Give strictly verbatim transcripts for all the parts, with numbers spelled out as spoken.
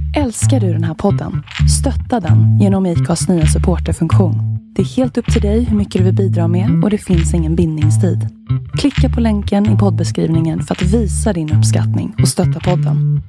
Älskar du den här podden? Stötta den genom I C A:s nya supporterfunktion. Det är helt upp till dig hur mycket du vill bidra med och det finns ingen bindningstid. Klicka på länken i poddbeskrivningen för att visa din uppskattning och stötta podden.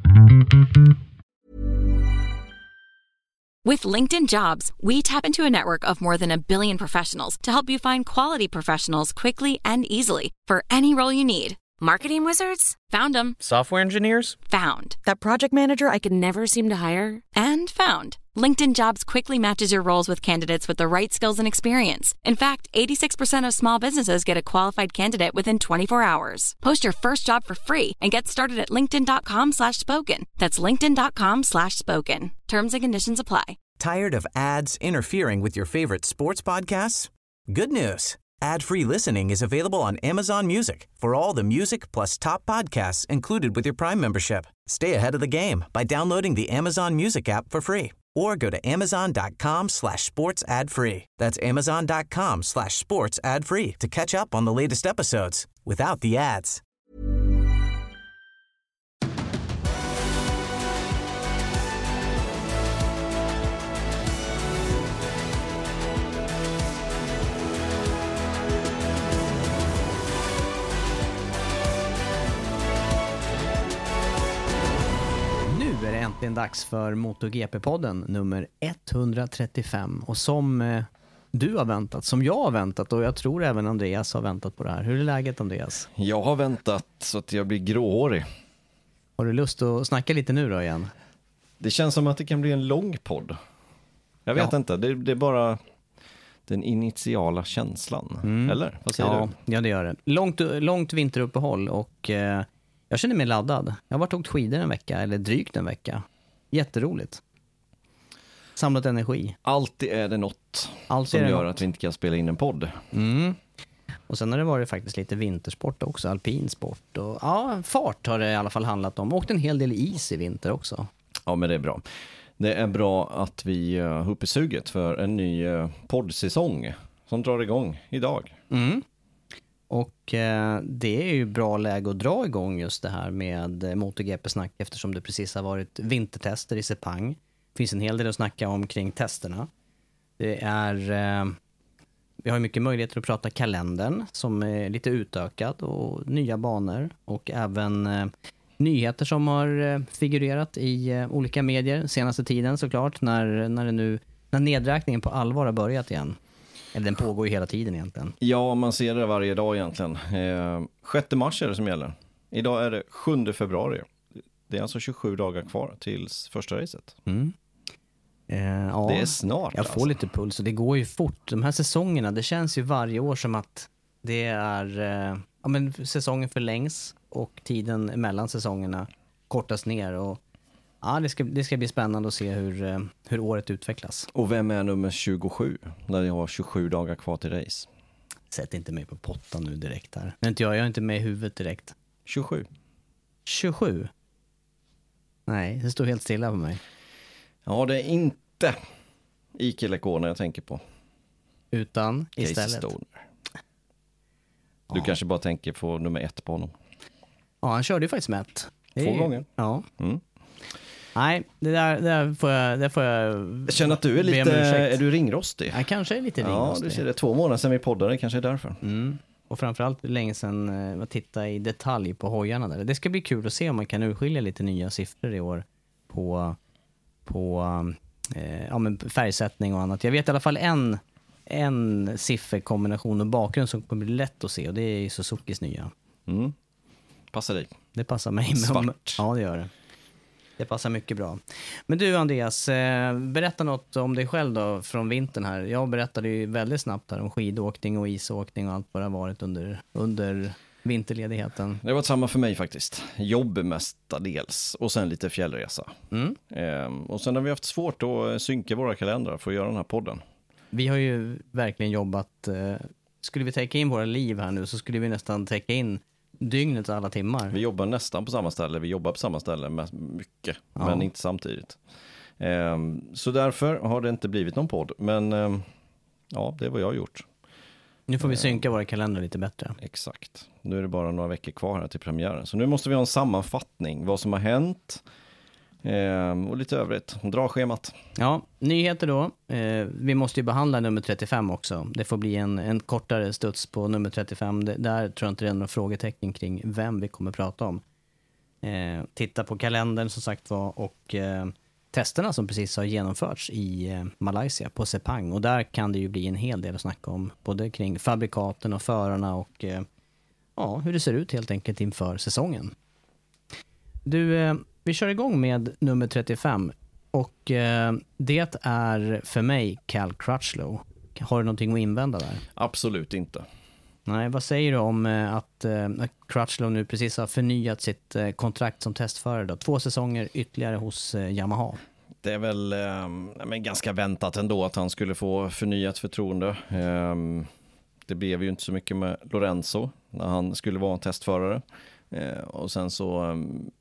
With LinkedIn Jobs, we tap into a network of more than a billion professionals to help you find quality professionals quickly and easily for any role you need. Marketing wizards? Found them. Software engineers? Found. That project manager I could never seem to hire? And found. LinkedIn Jobs quickly matches your roles with candidates with the right skills and experience. In fact, eighty-six percent of small businesses get a qualified candidate within twenty-four hours. Post your first job for free and get started at linkedin.com slash spoken. That's linkedin.com slash spoken. Terms and conditions apply. Tired of ads interfering with your favorite sports podcasts? Good news. Ad-free listening is available on Amazon Music for all the music plus top podcasts included with your Prime membership. Stay ahead of the game by downloading the Amazon Music app for free or go to amazon.com slash sports ad free. That's amazon.com slash sports ad free to catch up on the latest episodes without the ads. Nu är det äntligen dags för MotoGP-podden nummer etthundratrettiofem. Och som eh, du har väntat, som jag har väntat och jag tror även Andreas har väntat på det här. Hur är läget, Andreas? Jag har väntat så att jag blir gråhårig. Har du lust att snacka lite nu då igen? Det känns som att det kan bli en lång podd. Jag vet Ja. inte, det, det är bara den initiala känslan. Mm. Eller? Vad säger Ja, du? ja, det gör det. Långt, långt vinteruppehåll och eh, jag känner mig laddad. Jag har varit åkt skidor en vecka, eller drygt en vecka. Jätteroligt. Samlat energi. Alltid är det något Alltid som är det gör något. att vi inte kan spela in en podd. Mm. Och sen har det varit faktiskt lite vintersport också, alpinsport. Och, ja, fart har det i alla fall handlat om. Åkt en hel del is i vinter också. Ja, men det är bra. Det är bra att vi uh, har uppe suget för en ny uh, poddsäsong som drar igång idag. Mm. Och eh, det är ju bra läge att dra igång just det här med eh, MotoGP-snack eftersom det precis har varit vintertester i Sepang. Det finns en hel del att snacka om kring testerna. Det är, eh, vi har mycket möjligheter att prata kalendern som är lite utökad och nya banor och även eh, nyheter som har eh, figurerat i eh, olika medier senaste tiden såklart när, när, det nu, när nedräkningen på allvar har börjat igen. Eller den pågår ju hela tiden egentligen. Ja, man ser det varje dag egentligen. Eh, sjätte mars är det som gäller. Idag är det sjunde februari. Det är alltså tjugosju dagar kvar tills första racet. Mm. Eh, ja. Det är snart. Jag får alltså. lite puls och det går ju fort. De här säsongerna, det känns ju varje år som att det är... Eh, ja, men säsongen förlängs och tiden mellan säsongerna kortas ner. Och, ja, det, ska, det ska bli spännande att se hur, eh, hur året utvecklas. Och vem är nummer tjugosju när jag har tjugosju dagar kvar till race? Sätt inte mig på pottan nu direkt här. Men inte jag, jag är inte med i huvudet direkt. tjugosju. tjugosju? Nej, det står helt stilla på mig. Ja, det är inte Ike Lekona jag tänker på. Utan Casey istället. Stoner. Du Ja. kanske bara tänker på nummer ett på honom. Ja, han körde ju faktiskt med ett. Det är Två ju- gånger. Ja. Mm. Nej, det där, det där får jag... Det får jag Jag känner att du är be om lite, ursäkt. är du ringrostig? Jag kanske är lite Ja, ringrostig. du ser det. Två månader sedan vi poddade, kanske är därför. Mm. Och framförallt länge sedan eh, att titta i detalj på hojarna där. Det ska bli kul att se om man kan urskilja lite nya siffror i år på, på eh, ja, men färgsättning och annat. Jag vet i alla fall en, en sifferkombination och bakgrund som kommer bli lätt att se och det är Suzukis nya. Mm. Passar dig. Det passar mig. med- Svart. Ja, det gör det. Det passar mycket bra. Men du Andreas, eh, berätta något om dig själv då från vintern här. Jag berättade ju väldigt snabbt här om skidåkning och isåkning och allt vad det har varit under, under vinterledigheten. Det har varit samma för mig faktiskt. Jobb mestadels och sen lite fjällresa. Mm. Ehm, och sen har vi haft svårt att synka våra kalendrar för att göra den här podden. Vi har ju verkligen jobbat, eh, skulle vi täcka in våra liv här nu så skulle vi nästan täcka in dygnets alla timmar. Vi jobbar nästan på samma ställe, vi jobbar på samma ställe med mycket, Ja. men inte samtidigt. Ehm, så därför har det inte blivit någon podd, men ehm, ja, det är vad jag har gjort. Nu får vi synka våra kalendrar lite bättre. Exakt. Nu är det bara några veckor kvar här till premiären. Så nu måste vi ha en sammanfattning, vad som har hänt Eh, och lite övrigt. Dra schemat. Ja, nyheter då. Eh, vi måste ju behandla nummer trettiofem också. Det får bli en, en kortare studs på nummer trettiofem. Det, där tror jag inte det är några frågetecken kring vem vi kommer prata om. Eh, titta på kalendern som sagt var och eh, testerna som precis har genomförts i eh, Malaysia på Sepang. Och där kan det ju bli en hel del att snacka om. Både kring fabrikaten och förarna och eh, ja, hur det ser ut helt enkelt inför säsongen. Du, eh, vi kör igång med nummer trettiofem. Och eh, det är för mig Cal Crutchlow. Har du någonting att invända där? Absolut inte. Nej, vad säger du om eh, att eh, Crutchlow nu precis har förnyat sitt eh, kontrakt som testförare då? Två säsonger ytterligare hos eh, Yamaha. Det är väl eh, men ganska väntat ändå att han skulle få förnyat förtroende. Eh, det blev ju inte så mycket med Lorenzo när han skulle vara en testförare. Eh, och sen så eh,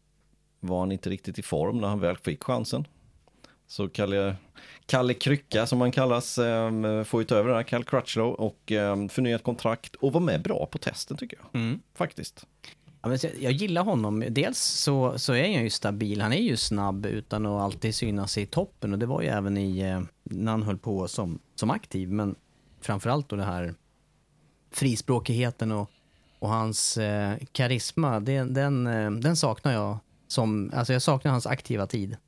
var han inte riktigt i form när han väl fick chansen. Så Kalle, Kalle Krycka som han kallas eh, får ju ta över den här Cal Crutchlow och eh, förnyat kontrakt och var med bra på testen tycker jag. Mm. Faktiskt. Ja, men jag gillar honom. Dels så, så är han ju stabil. Han är ju snabb utan att alltid synas i toppen. Och det var ju även i eh, när han höll på som, som aktiv. Men framförallt då det här frispråkigheten och, och hans eh, karisma. Det, den, eh, den saknar jag. Som, alltså jag saknar hans aktiva tid.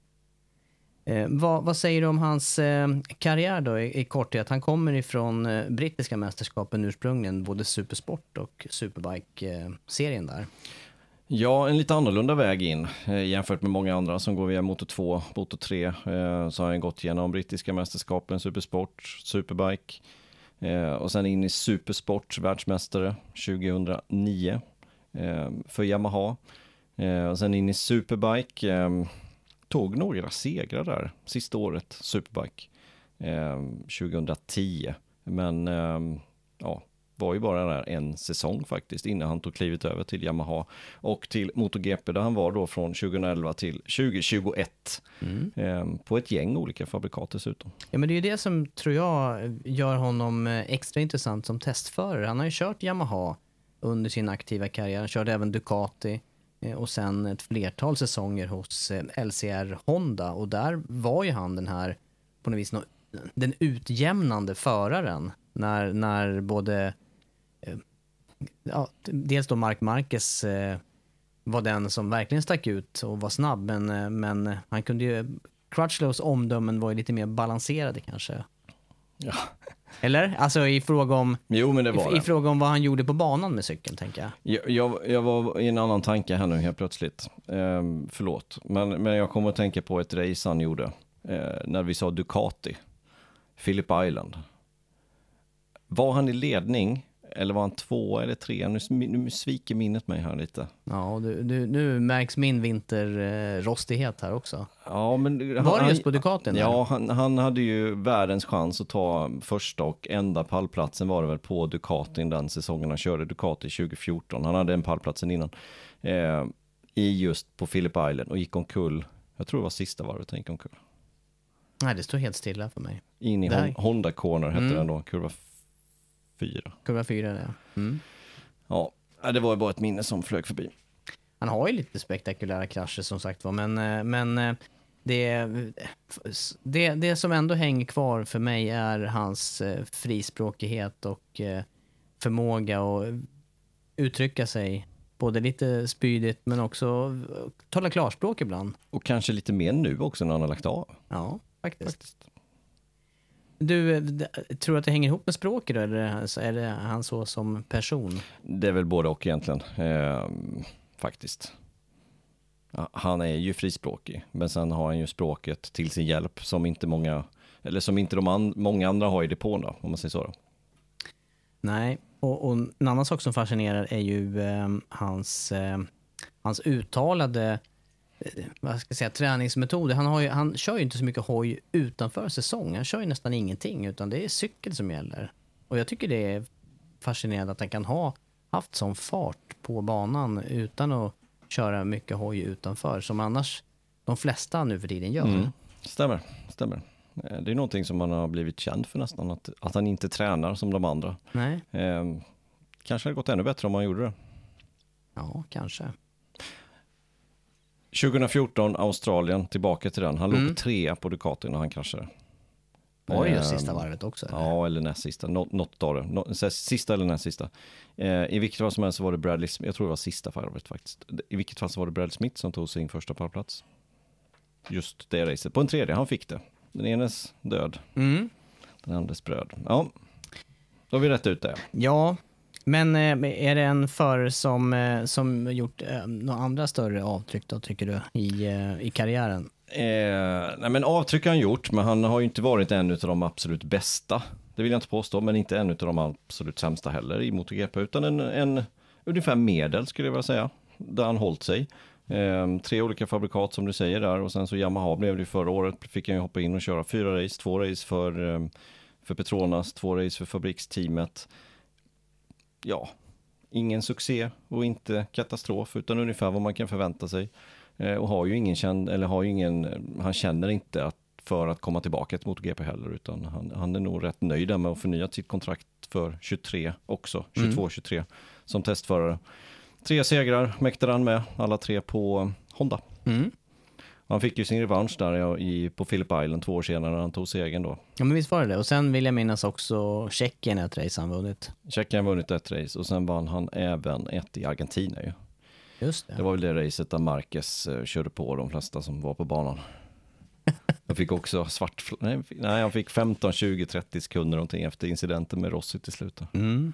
Eh, vad, vad säger du om hans eh, karriär då i, i korthet? Han kommer ifrån eh, brittiska mästerskapen ursprungligen, både Supersport och Superbike-serien eh, där. Ja, en lite annorlunda väg in eh, jämfört med många andra som går via Moto två, Moto tre. Eh, så har han gått igenom brittiska mästerskapen, Supersport, Superbike eh, och sen in i Supersport, världsmästare tjugohundranio eh, för Yamaha. Eh, och sen in i Superbike. Eh, tog några segrar där sista året, Superbike, eh, tjugohundratio. Men eh, ja, var ju bara där en säsong faktiskt innan han tog klivet över till Yamaha och till MotoGP där han var då från tjugoelva till tjugohundratjugoett mm. eh, på ett gäng olika fabrikat dessutom. Ja, men det är ju det som tror jag gör honom extra intressant som testförare. Han har ju kört Yamaha under sin aktiva karriär. Han körde även Ducati och sen ett flertal säsonger hos L C R Honda och där var ju han den här på något vis den utjämnande föraren när, när både ja, dels då Marc Marquez eh, var den som verkligen stack ut och var snabb men, men han kunde ju Crutchlows omdömen var ju lite mer balanserade kanske. Ja. Eller? Alltså i fråga om jo, men det var i, det. i fråga om vad han gjorde på banan med cykeln, tänker jag. Jag, jag, jag var i en annan tanke här nu helt plötsligt. Ehm, förlåt. Men, men jag kommer att tänka på ett race han gjorde. Eh, när vi sa Ducati. Phillip Island. Var han i ledning? Eller var han två eller tre? Nu, nu sviker minnet mig här lite. Ja, du, du, nu märks min vinterrostighet här också. Ja, men var han, det just på Ducatin? Ja, han, han hade ju världens chans att ta första och enda pallplatsen var det väl på Ducatin den säsongen han körde Ducati tjugofjorton. Han hade en pallplatsen innan. Eh, I just på Phillip Island och gick omkull. Jag tror det var sista varvet han gick omkull. Nej, det står helt stilla för mig. In i Där. Honda Corner hette mm. den då, kurva fyra. Kurva fyra, ja. Mm. Ja, det var ju bara ett minne som flög förbi. Han har ju lite spektakulära krascher som sagt var, men, men det, det, det som ändå hänger kvar för mig är hans frispråkighet och förmåga att uttrycka sig både lite spydigt men också tala klarspråk ibland. Och kanske lite mer nu också när han har lagt av. Ja, faktiskt. faktiskt. Du, tror att det hänger ihop med språket då, eller är det han så som person? Det är väl både och egentligen, eh, faktiskt. Ja, han är ju frispråkig, men sen har han ju språket till sin hjälp som inte många, eller som inte de an, många andra har i depån då, om man säger så då. Nej, och, och en annan sak som fascinerar är ju eh, hans, eh, hans uttalade vad ska jag säga, träningsmetoder. Han, har ju, han kör ju inte så mycket hoj utanför säsong. Han kör ju nästan ingenting utan det är cykel som gäller. Och jag tycker det är fascinerande att han kan ha haft sån fart på banan utan att köra mycket hoj utanför som annars de flesta nu för tiden gör. Mm. Stämmer, stämmer. Det är någonting som man har blivit känd för nästan, att, att han inte tränar som de andra. Nej. Eh, kanske hade gått ännu bättre om han gjorde det. Ja, kanske. tjugohundrafjorton Australien, tillbaka till den. Han Mm. låg trea på Ducati när han kraschade. Var det ju Ehm, sista varvet också? Eller? Ja, eller näst sista. Nå- något av det. Nå- så- sista eller näst sista. Eh, I vilket fall som helst så var det Bradley Smith. Jag tror det var sista varvet faktiskt. I vilket fall så var det Bradley Smith som tog sin första pallplats. Just det racet. På en tredje, han fick det. Den enes död, Mm. den andres bröd. Ja, då har vi rätt ut det. Ja, men eh, är det en förare som, eh, som gjort eh, några andra större avtryck då, tycker du, i, eh, i karriären? Eh, nej men avtryck har han gjort, men han har ju inte varit en av de absolut bästa. Det vill jag inte påstå, men inte en av de absolut sämsta heller i MotoGP, utan en, en ungefär medel skulle jag vilja säga, där han hållit sig. Eh, tre olika fabrikat som du säger där, och sen så Yamaha blev det ju förra året, fick han ju hoppa in och köra fyra race, två race för, eh, för Petronas, två race för fabriksteamet. Ja, ingen succé och inte katastrof, utan ungefär vad man kan förvänta sig. Eh, och har ju ingen känd, eller har ju ingen, han känner inte att för att komma tillbaka till MotoGP heller, utan han, han är nog rätt nöjd med att förnya sitt kontrakt för tjugotre också, tjugotvå tjugotre som testförare. Tre segrar mäktade han med, alla tre på Honda. Mm. Han fick ju sin revansch där i, på Phillip Island två år senare när han tog segern då. Ja, men visst var det det. Och sen vill jag minnas också Tjeckien ett race han vunnit. Tjeckien vunnit ett race och sen vann han även ett i Argentina ju. Just det. Det var väl det racet där Marquez uh, körde på de flesta som var på banan. Jag fick också svart... Nej, nej, jag fick femton, tjugo, trettio sekunder någonting efter incidenten med Rossi till slut. Mm.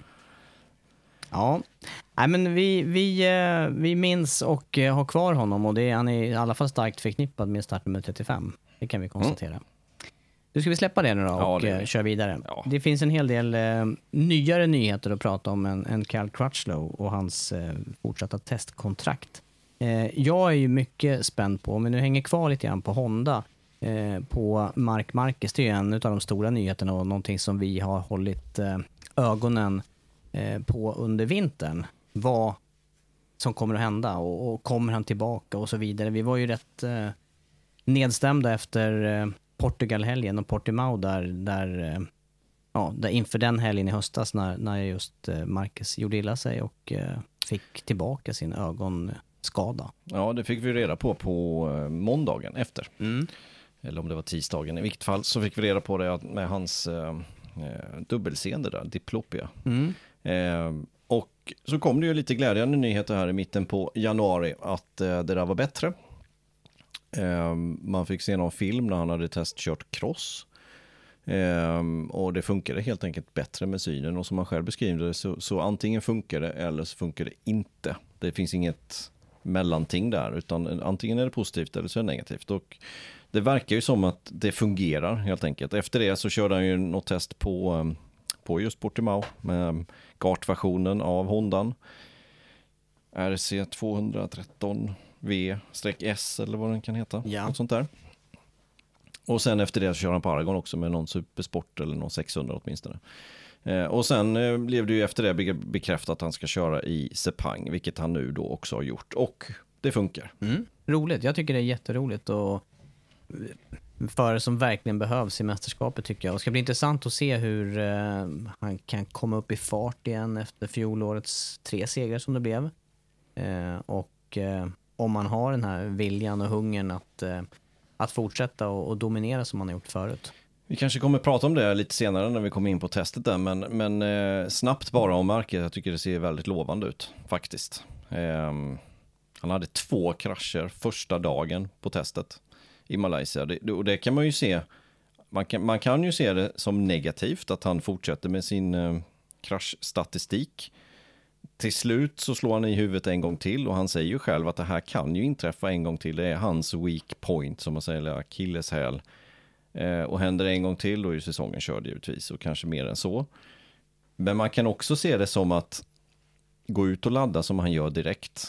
Ja, nej, men vi, vi, eh, vi minns och eh, har kvar honom, och det är, han är i alla fall starkt förknippad med startnummer trettiofem. Det kan vi konstatera. Mm. Nu ska vi släppa det nu då Ja, och det eh, köra vidare. Ja. Det finns en hel del eh, nyare nyheter att prata om än, än Cal Crutchlow och hans eh, fortsatta testkontrakt. Eh, jag är ju mycket spänd på, om vi nu hänger kvar lite grann på Honda, eh, på Marc Marquez. Det är en av de stora nyheterna och någonting som vi har hållit eh, ögonen på under vintern, vad som kommer att hända och, och kommer han tillbaka och så vidare. Vi var ju rätt eh, nedstämda efter eh, Portugal-helgen och Portimao där, där, eh, ja, där inför den helgen i höstas när, när just eh, Marquez gjorde illa sig och eh, fick tillbaka sin ögonskada. Ja, det fick vi reda på på eh, måndagen efter. Mm. Eller om det var tisdagen. I vilket fall så fick vi reda på det med hans eh, dubbelseende där, diplopia. Mm. Eh, och så kom det ju lite glädjande nyheter här i mitten på januari att eh, det där var bättre. Eh, man fick se någon film när han hade testkört cross. Eh, och det funkade helt enkelt bättre med synen. Och som man själv beskriver det så, så antingen funkar det eller så funkar det inte. Det finns inget mellanting där, utan antingen är det positivt eller så är det negativt. Och det verkar ju som att det fungerar helt enkelt. Efter det så körde han ju något test på, på just Portimao med kartversionen av Hondan. R C tvåhundratretton V S eller vad den kan heta. Ja. Något sånt där. Och sen efter det så kör han på Aragon också med någon supersport eller någon sexhundra åtminstone. Eh, och sen eh, blev det ju efter det bekräftat att han ska köra i Sepang, vilket han nu då också har gjort. Och det funkar. Mm. Roligt, jag tycker det är jätteroligt och förare som verkligen behövs i mästerskapet tycker jag. Och det ska bli intressant att se hur eh, han kan komma upp i fart igen efter fjolårets tre segrar som det blev. Eh, och eh, om man har den här viljan och hungern att, eh, att fortsätta och, och dominera som man har gjort förut. Vi kanske kommer prata om det lite senare när vi kommer in på testet där, men, men eh, snabbt bara om märket. Jag tycker det ser väldigt lovande ut faktiskt. Eh, han hade två krascher första dagen på testet i Malaysia. Det, och det kan man ju se, man kan, man kan ju se det som negativt att han fortsätter med sin eh, kraschstatistik. Till slut så slår han i huvudet en gång till och han säger ju själv att det här kan ju inträffa en gång till. Det är hans weak point som man säger, eller akilleshäl. Eh, och händer det en gång till då är ju säsongen körd givetvis och kanske mer än så. Men man kan också se det som att gå ut och ladda som han gör direkt.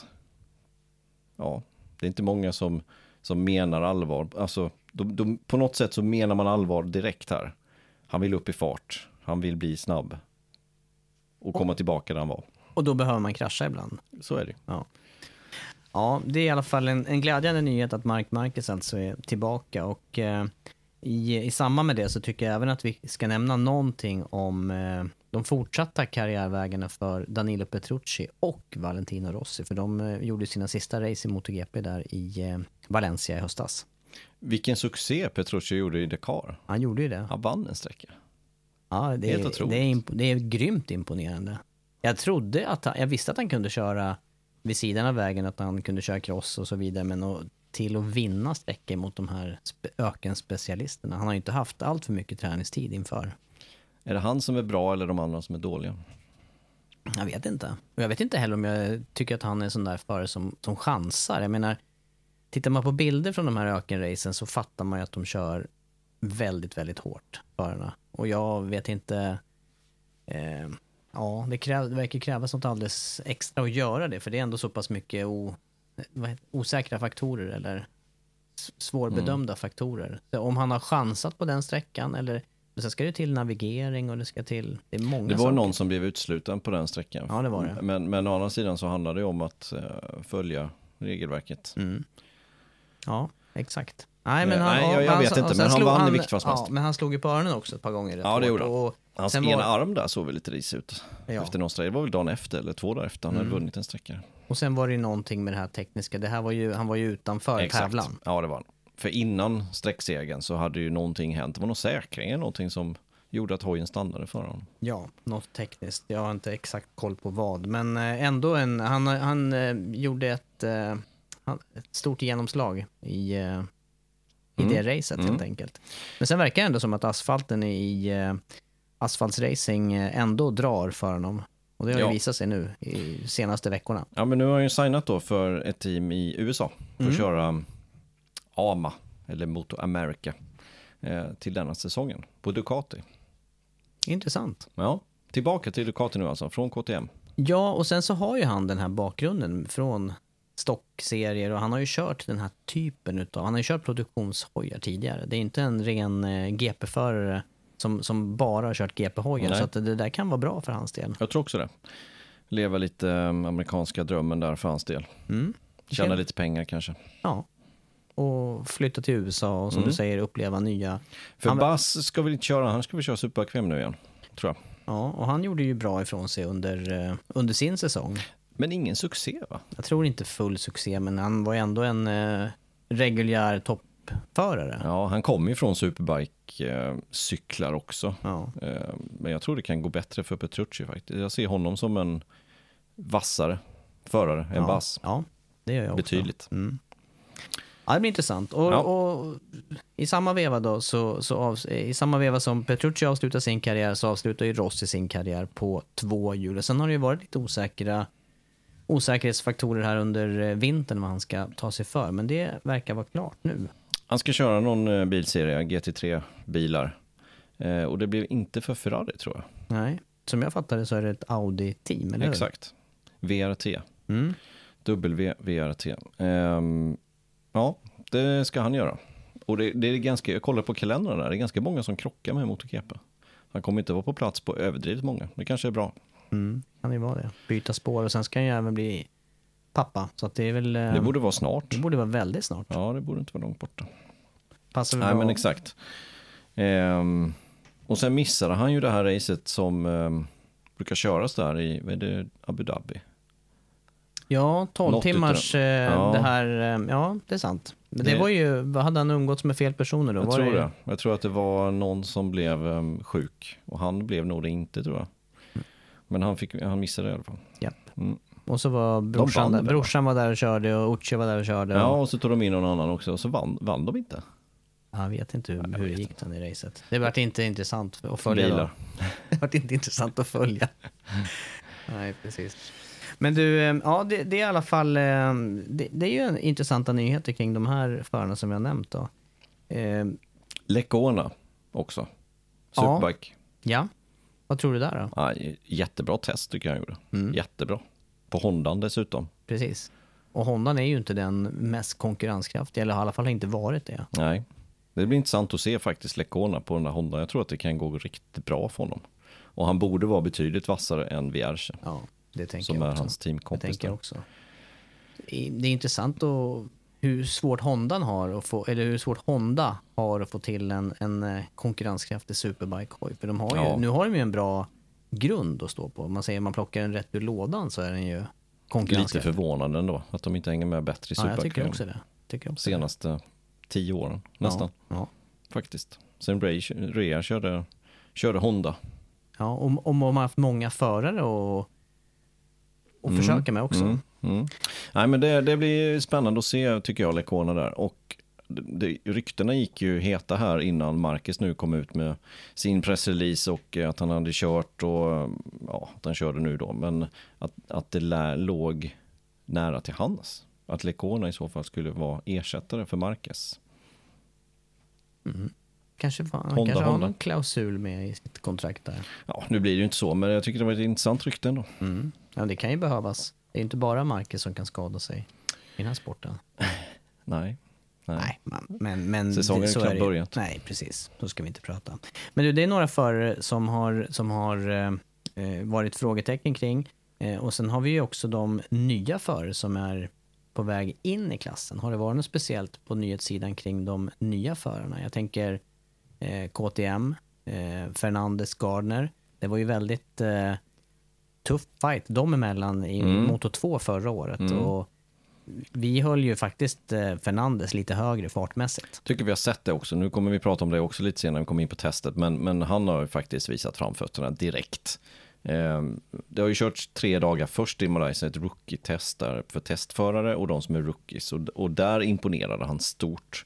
Ja, det är inte många som, som menar allvar. Alltså, de, de, på något sätt så menar man allvar direkt här. Han vill upp i fart. Han vill bli snabb. Och komma tillbaka där han var. Och då behöver man krascha ibland. Så är det. Ja. Ja, det är i alla fall en, en glädjande nyhet att Marc Marquez alltså är tillbaka. Och eh, i, i samband med det så tycker jag även att vi ska nämna någonting om eh, de fortsatta karriärvägarna för Danilo Petrucci och Valentino Rossi. För de eh, gjorde sina sista race i MotoGP där i eh, Valencia i höstas. Vilken succé Petrucci gjorde i Dakar. Han gjorde ju det. Han vann en sträcka. Ja, det, Helt är, otroligt. det, är, imp- det är grymt imponerande. Jag trodde att han, jag visste att han kunde köra vid sidan av vägen, att han kunde köra cross och så vidare, men att, till att vinna sträckor mot de här spe, ökenspecialisterna. Han har ju inte haft allt för mycket träningstid inför. Är det han som är bra eller de andra som är dåliga? Jag vet inte. Och jag vet inte heller om jag tycker att han är en sån där förare som, som chansar. Jag menar, tittar man på bilder från de här ökenracen så fattar man ju att de kör väldigt, väldigt hårt, förarna. Och jag vet inte... Eh, ja, det, kräv, det verkar krävas något alldeles extra att göra det. För det är ändå så pass mycket o, vad heter, osäkra faktorer eller svårbedömda mm. faktorer. Så om han har chansat på den sträckan eller... Sen ska det till navigering och det ska till... Det är många Det var saker. någon som blev utsluten på den sträckan. Ja, det var det. Men, men å andra sidan så handlar det om att uh, följa regelverket. Mm. Ja, exakt. Nej, men Eh, han, nej, jag, jag han, vet han, inte, sen men han slog vann i viktklassmästare. Ja, men han slog ju på öronen också ett par gånger. Ja, det gjorde han. och Hans sen ena var, arm där såg väl lite risig ut. Ja. Efter någon sträcka. Det var väl dagen efter eller två dagar efter han Mm. hade vunnit en sträcka. Och sen var det ju någonting med det här tekniska. Det här var ju, han var ju utanför Exakt. tävlan. Ja, det var han. För innan sträcksegern så hade ju någonting hänt. Det var någon säkring eller någonting som gjorde att hojen stannade för honom. Ja, något tekniskt. Jag har inte exakt koll på vad. Men eh, ändå en... Han, han eh, gjorde ett, eh, ett stort genomslag i... Eh, i Mm. det racet Mm. helt enkelt. Men sen verkar det ändå som att asfalten i eh, asfaltsracing eh, ändå drar för honom. Och det har ju Ja. visat sig nu i senaste veckorna. Ja, men nu har han ju signat då för ett team i U S A för att Mm. köra A M A eller Moto America eh, till denna säsongen på Ducati. Intressant. Ja, tillbaka till Ducati nu alltså, från K T M. Ja, och sen så har ju han den här bakgrunden från stockserier och han har ju kört den här typen utav, han har ju kört produktionshojar tidigare. Det är inte en ren eh, G P-förare som, som bara har kört G P-hojar, Nej. så att det där kan vara bra för hans del. Jag tror också det. Leva lite eh, amerikanska drömmen där för hans del. Mm. Tjäna Okej. lite pengar kanske. Ja. Och flytta till U S A och som Mm. du säger uppleva nya. För Han- Bass ska väl inte köra, han ska väl köra superbekväm nu igen, tror jag. Ja, och han gjorde ju bra ifrån sig under, eh, under sin säsong. Men ingen succé va? Jag tror inte full succé, men han var ju ändå en eh, reguljär toppförare. Ja, han kommer ju från superbike-cyklar också. Ja. Eh, men jag tror det kan gå bättre för Petrucci faktiskt. Jag ser honom som en vassare förare än ja. Bass. Ja, det gör jag också. Betydligt. Mm. Ja, det blir intressant. Och, Ja. och i samma veva då, så, så av, i samma veva som Petrucci avslutar sin karriär så avslutar ju Rossi sin karriär på två hjul. Sen har det ju varit lite osäkra osäkerhetsfaktorer här under eh, vintern vad han ska ta sig för. Men det verkar vara klart nu. Han ska köra någon eh, bilserie, G T tre-bilar. Eh, och det blev inte för Ferrari tror jag. Nej, som jag fattar det så är det ett Audi-team, eller hur? Exakt. V R T. Mm. W V R T. Ehm, ja, det ska han göra. Och det, det är ganska, jag kollar på kalendern där, det är ganska många som krockar med MotoGP. Han kommer inte vara på plats på överdrivet många. Det kanske är bra. Mm. Kan det vara det. Byta spår och sen ska han ju även bli pappa. Så att det är väl... eh, Det borde vara snart. det borde vara väldigt snart. Ja, det borde inte vara långt borta. Passar väl Nej, bra. men exakt. Ehm, och sen missade han ju det här racet som ehm, brukar köras där i, vad är det, Abu Dhabi. Ja, tolv Något timmars utav- eh, Ja. det här, eh, ja det är sant. Men det, Det- var ju, vad hade han umgåtts med fel personer då? Jag var tror det? det. Jag tror att det var någon som blev ehm, sjuk. Och han blev nog det inte, tror jag. Men han, fick, han missade det i alla fall. Japp. Mm. Och så var brorsan, vann där, väl, brorsan var där och körde och Ucci var där och körde. Ja, Och, och så tog de in någon annan också. Och så vann, vann de inte. jag vet inte hur, jag hur det vet gick den i racet. Det vart inte intressant att följa. Bilar. Då. Det vart inte intressant att följa. Nej, precis. Men du, eh, ja det, det är i alla fall, eh, det, det är ju en intressanta nyheter kring de här förarna som jag har nämnt då. Eh, Lecona också. Ja. Superbike. ja, vad tror du där då? Ja, jättebra test tycker jag han gjorde. Mm. Jättebra. På Hondan dessutom. Precis. Och Hondan är ju inte den mest konkurrenskraftiga, eller i alla fall har inte varit det. Nej. Det blir intressant att se faktiskt Lecona på den där Hondan. Jag tror att det kan gå riktigt bra för honom. Och han borde vara betydligt vassare än Vierge. Ja, det tänker Som jag är också. hans Det teamkompis. tänker jag där. också. Det är intressant att, hur svårt Hondan har att få, eller hur svårt Honda har att få till en, en eh, konkurrenskraftig superbike-hoj. För de har ju, Ja. nu har de ju en bra grund att stå på. Man säger att man plockar den rätt ur lådan så är den ju konkurrenskraftig. Lite förvånande ändå att de inte hänger med bättre i Ja, jag Superbike. tycker också det. Tycker också Senaste det. tio åren nästan. Ja, ja. Faktiskt. Sen Ray, Rea körde, körde Honda. Ja, om, om man har haft många förare och, och mm. försöka med också. Mm. Mm. Nej, men det, det blir spännande att se, tycker jag, Lecona där. Och det, det, ryktena gick ju heta här innan Marquez nu kom ut med sin pressrelease och att han hade kört och ja, att han körde nu då. Men att, att det lär, låg nära till hans. Att Lecona i så fall skulle vara ersättare för Marquez. Mm. Kanske, fan, Honda, kanske har Honda. någon klausul med i sitt kontrakt där. Ja, nu blir det ju inte så, men jag tycker det var ett intressant rykte ändå. Mm. Ja, det kan ju behövas. Det är inte bara Marquez som kan skada sig i den här sporten. Nej. Nej, Nej men, men, men säsongen det, så är är det. börjat. Nej, precis. Då ska vi inte prata. Men du, det är några förare som har, som har eh, varit frågetecken kring. Eh, och sen har vi ju också de nya förare som är på väg in i klassen. Har det varit något speciellt på nyhetssidan kring de nya förarna? Jag tänker eh, K T M, eh, Fernandes, Gardner. Det var ju väldigt eh, tuff fight de emellan i Mm. Moto två förra året. Mm. Och vi höll ju faktiskt eh, Fernandes lite högre fartmässigt. Tycker vi har sett det också. Nu kommer vi prata om det också lite senare när vi kommer in på testet. Men, men han har ju faktiskt visat framfötterna direkt. Eh, det har ju körts tre dagar först i Malaysia, ett rookie-test där för testförare och de som är rookies. Och, och där imponerade han stort.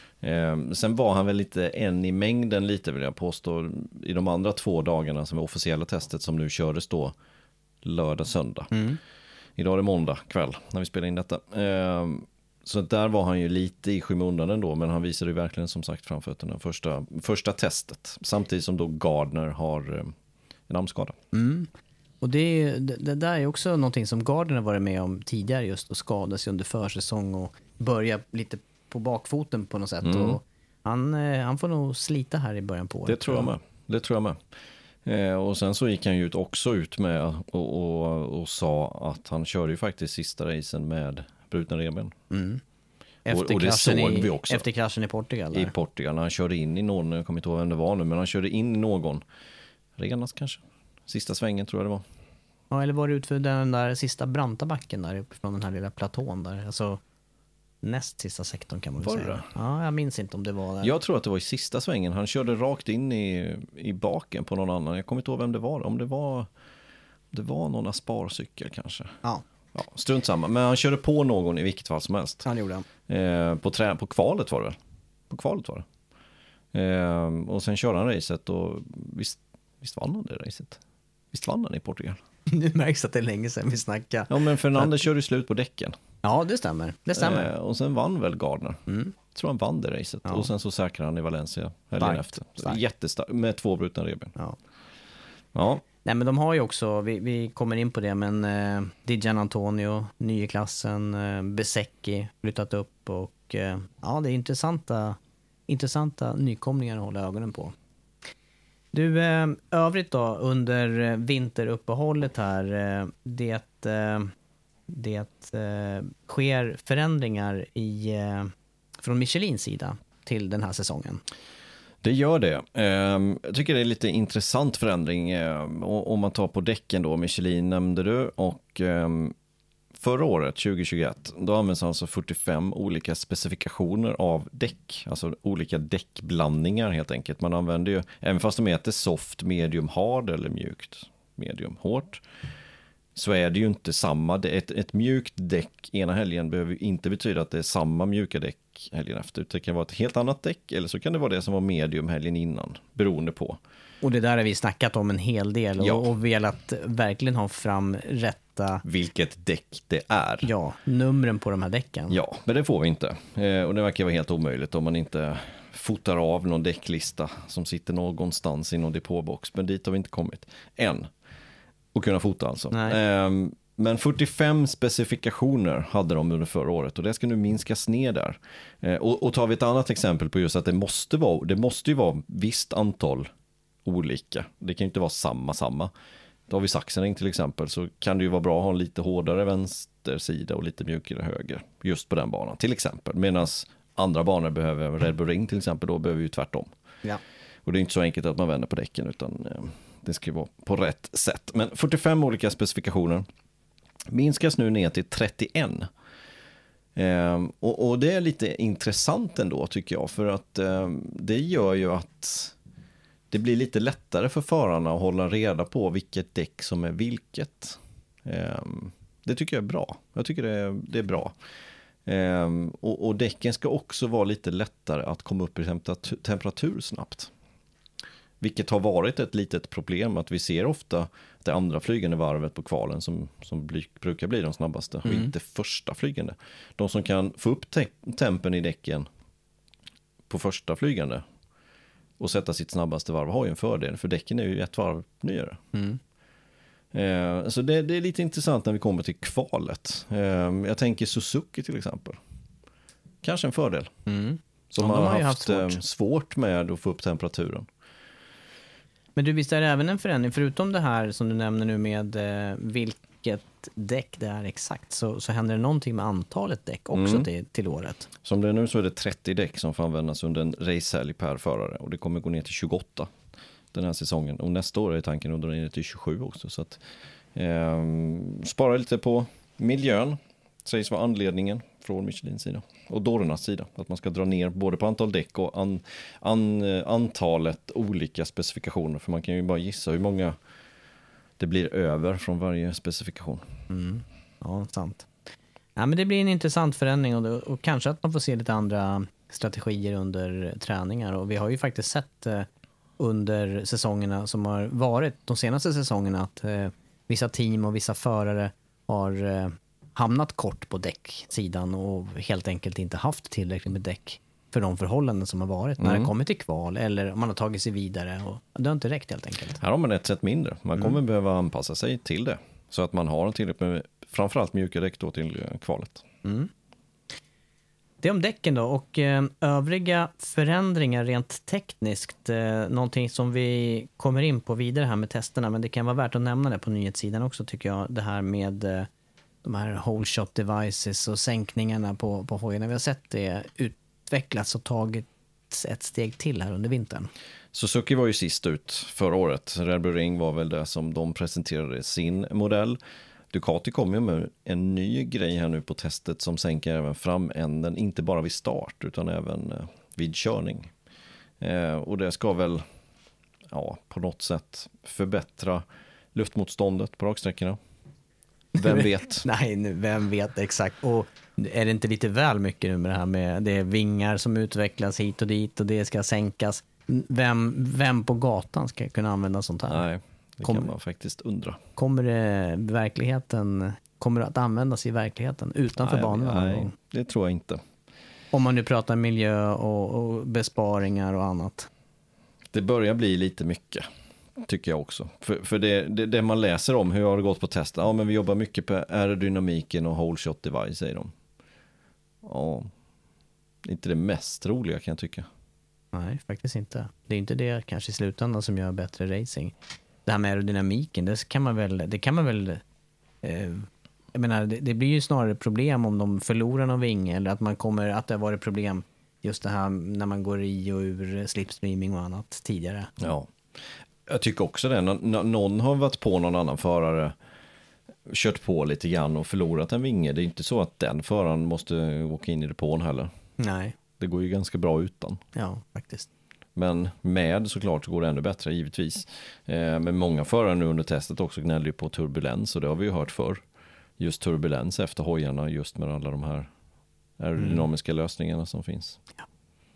Eh, sen var han väl lite en i mängden lite, vill jag påstå, i de andra två dagarna som är officiella testet som nu kördes då lördag, söndag. Mm. Idag är det måndag kväll när vi spelar in detta. Eh, så där var han ju lite i skymundan ändå, men han visade ju verkligen som sagt framfötterna första, första testet. Samtidigt som då Gardner har eh, en armskada. Mm. Och det, är, det, det där är också någonting som Gardner har varit med om tidigare, just att skada sig under försäsong och börja lite på bakfoten på något sätt. Mm. Och han, han får nog slita här i början på året. Det tror jag med. Det tror jag med. Eh, och sen så gick han ju ut också ut med och, och, och sa att han körde ju faktiskt sista racen med brutna revben. Mm. Efter, och, och det kraschen såg i, vi också. efter kraschen i Portugal. Där. I Portugal, när han körde in i någon, jag kommer inte ihåg vem det var nu, men han körde in i någon, Renas kanske, sista svängen tror jag det var. Ja, eller var det ut för den där sista branta backen där uppifrån den här lilla platån där, alltså näst sista sektorn kan man väl Var säga. det? Ja, jag minns inte om det var där. Jag tror att det var i sista svängen, han körde rakt in i, i baken på någon annan, jag kommer inte ihåg vem det var, om det var, det var någon Aspar-cykel kanske. Ja. Ja, strunt samma, men han körde på någon i vilket fall som helst. Han gjorde han. Eh, på, trä, på kvalet var det väl? På kvalet var det. Eh, och sen körde han racet och visst, visst vann han det racet? Visst vann han i Portugal? Nu märks att det är länge sedan vi snackade. Ja, men Fernandes körde ju slut på däcken. Ja, det stämmer. Det stämmer. Eh, och sen vann väl Gardner. Mm. Jag tror han vann det racet. Ja. Och sen så säkrade han i Valencia helgen Starkt. efter. Starkt. Jättestarkt, med två brutna revben. Ja. Ja. Nej, men de har ju också, vi, vi kommer in på det, men eh, Dijan Antonio, ny i klassen, eh, Besecchi flyttat upp och eh, ja, det är intressanta, intressanta nykomlingar att hålla ögonen på. Du, eh, övrigt då, under vinteruppehållet här, eh, det, eh, det eh, sker förändringar i, eh, från Michelins sida till den här säsongen. Det gör det. Jag tycker det är lite intressant förändring. Om man tar på däcken då, Michelin nämnde du. Och förra året, tjugohundratjugoett, då används alltså fyrtiofem olika specifikationer av däck. Alltså olika däckblandningar helt enkelt. Man använder ju, även fast de heter soft, medium, hard eller mjukt, medium, hårt, så är det ju inte samma. Ett, ett mjukt däck ena helgen behöver inte betyda att det är samma mjuka däck helgen efter. Det kan vara ett helt annat däck eller så kan det vara det som var medium helgen innan, beroende på. Och det där har vi snackat om en hel del och, Ja. och velat verkligen ha fram rätta, Vilket däck det är. ja, numren på de här däcken. Ja, men det får vi inte. Eh, och det verkar vara helt omöjligt om man inte fotar av någon däcklista som sitter någonstans i någon depåbox. Men dit har vi inte kommit än. Och kunna fota alltså. Eh, men fyrtiofem specifikationer hade de under förra året och det ska nu minskas ner där. Eh, och, och tar vi ett annat exempel på just att det måste vara, det måste ju vara visst antal olika. Det kan ju inte vara samma samma. Då har vi Sachsenring till exempel, så kan det ju vara bra att ha en lite hårdare vänstersida och lite mjukare höger just på den banan till exempel. Medan andra banor behöver, Red Bull Ring till exempel, då behöver ju tvärtom. Ja. Och det är inte så enkelt att man vänder på däcken utan det ska vara på rätt sätt. Men fyrtiofem olika specifikationer minskas nu ner till trettioen. Eh, och, och det är lite intressant ändå tycker jag, för att eh, det gör ju att det blir lite lättare för förarna att hålla reda på vilket däck som är vilket. Eh, det tycker jag är bra. Jag tycker det är, det är bra. Eh, och, och däcken ska också vara lite lättare att komma upp i temperatur, temperatur snabbt. Vilket har varit ett litet problem, att vi ser ofta det andra flygande varvet på kvalen som, som bly, brukar bli de snabbaste mm. och inte första flygande. De som kan få upp te- tempen i däcken på första flygande och sätta sitt snabbaste varv har ju en fördel, för däcken är ju ett varv nyare. Mm. Eh, så det, det är lite intressant när vi kommer till kvalet. Eh, jag tänker Suzuki till exempel. Kanske en fördel. Mm. Som ja, har, har haft, haft svårt. svårt med att få upp temperaturen. Men du, visst är det även en förändring, förutom det här som du nämner nu med eh, vilket däck det är exakt, så, så händer det någonting med antalet däck också mm. till, till året. Som det är nu så är det trettio däck som får användas under en racehelg per förare, och det kommer gå ner till tjugoåtta den här säsongen, och nästa år är tanken att dra ner till tjugosju också, så att eh, spara lite på miljön sägs vara anledningen från Michelins sida och Dornas sida, att man ska dra ner både på antal däck och an, an, antalet olika specifikationer, för man kan ju bara gissa hur många det blir över från varje specifikation. Mm. Ja, sant. Ja, men det blir en intressant förändring, och, och kanske att man får se lite andra strategier under träningar, och vi har ju faktiskt sett eh, under säsongerna som har varit, de senaste säsongerna, att eh, vissa team och vissa förare har eh, hamnat kort på däcksidan och helt enkelt inte haft tillräckligt med däck för de förhållanden som har varit mm. när det kommer till kval, eller om man har tagit sig vidare, och det har inte räckt helt enkelt. Här har man ett sätt mindre. Man kommer mm. behöva anpassa sig till det, så att man har en tillräckligt med framförallt mjuka däck då till kvalet. Mm. Det om däcken då, och eh, övriga förändringar rent tekniskt, eh, någonting som vi kommer in på vidare här med testerna, men det kan vara värt att nämna det på nyhetssidan också tycker jag, det här med eh, de här whole shot devices och sänkningarna på, på hojarna. Vi har sett det utvecklats och tagit ett steg till här under vintern. Suzuki var ju sist ut förra året. Red Bull Ring var väl det som de presenterade sin modell. Ducati kom ju med en ny grej här nu på testet som sänker även framänden, inte bara vid start utan även eh, vid körning. Eh, och det ska väl ja, på något sätt förbättra luftmotståndet på raksträckorna. Vem vet? Nej, nu, vem vet exakt. Och är det inte lite väl mycket nu med det här med det är vingar som utvecklas hit och dit och det ska sänkas? Vem, vem på gatan ska kunna använda sånt här? Nej, det kommer, kan man faktiskt undra. Kommer det verkligheten, kommer det att användas i verkligheten utanför nej, banorna? Nej, det tror jag inte. Om man nu pratar miljö och, och besparingar och annat. Det börjar bli lite mycket. Tycker jag också. För, för det, det, det man läser om, hur har det gått på test? Ja, men vi jobbar mycket på aerodynamiken och whole shot device, säger de. Ja, inte det mest roliga kan jag tycka. Nej, faktiskt inte. Det är inte det kanske i slutändan som gör bättre racing. Det här med aerodynamiken, det kan man väl, det kan man väl eh, jag menar, det, det blir ju snarare problem om de förlorar någon vinge, eller att man kommer, att det har varit problem just det här när man går i och ur slipstreaming och annat tidigare. Ja. Jag tycker också det. N- någon har varit på någon annan förare, kört på lite grann och förlorat en vinge. Det är inte så att den föraren måste åka in i depån heller. Nej. Det går ju ganska bra utan. Ja, faktiskt. Men med såklart så går det ännu bättre, givetvis. Eh, men många förare nu under testet också gnäller ju på turbulens, och det har vi ju hört förr. Just turbulens efter hojarna, just med alla de här aerodynamiska mm. lösningarna som finns. Ja.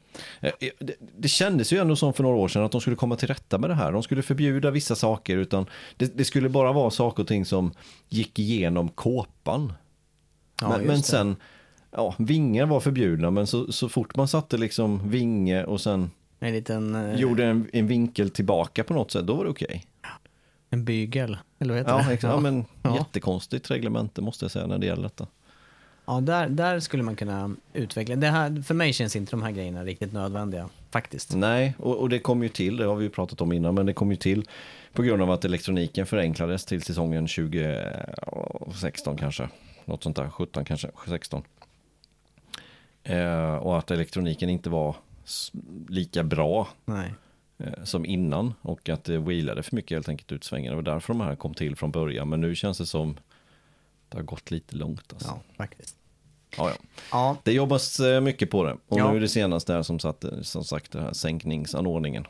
Det, det kändes ju ändå som för några år sedan att de skulle komma till rätta med det här. De skulle förbjuda vissa saker, utan det, det skulle bara vara saker och ting som gick igenom kåpan. Ja, men, men sen, ja, vingar var förbjudna, men så, så fort man satte liksom vinge och sen en liten, uh... gjorde en, en vinkel tillbaka på något sätt, då var det okej. Okay. En bygel, eller vad heter ja, det? Exakt. Ja, men ja. Jättekonstigt reglement, måste jag säga, när det gäller detta. Ja, där, där skulle man kunna utveckla. Det här, för mig känns inte de här grejerna riktigt nödvändiga, faktiskt. Nej, och, och det kom ju till, det har vi ju pratat om innan, men det kom ju till på grund av att elektroniken förenklades till säsongen tjugo sexton kanske. Något sånt där, sjutton kanske, sexton. Eh, och att elektroniken inte var lika bra. Nej. eh, som innan och att det wheelade för mycket helt enkelt utsvängen. Det var därför de här kom till från början, men nu känns det som det har gått lite långt. Alltså. Ja, faktiskt. Ja, ja. Ja. Det jobbas mycket på det. Och Ja. nu är det senaste här som, satt, som sagt den här sänkningsanordningen.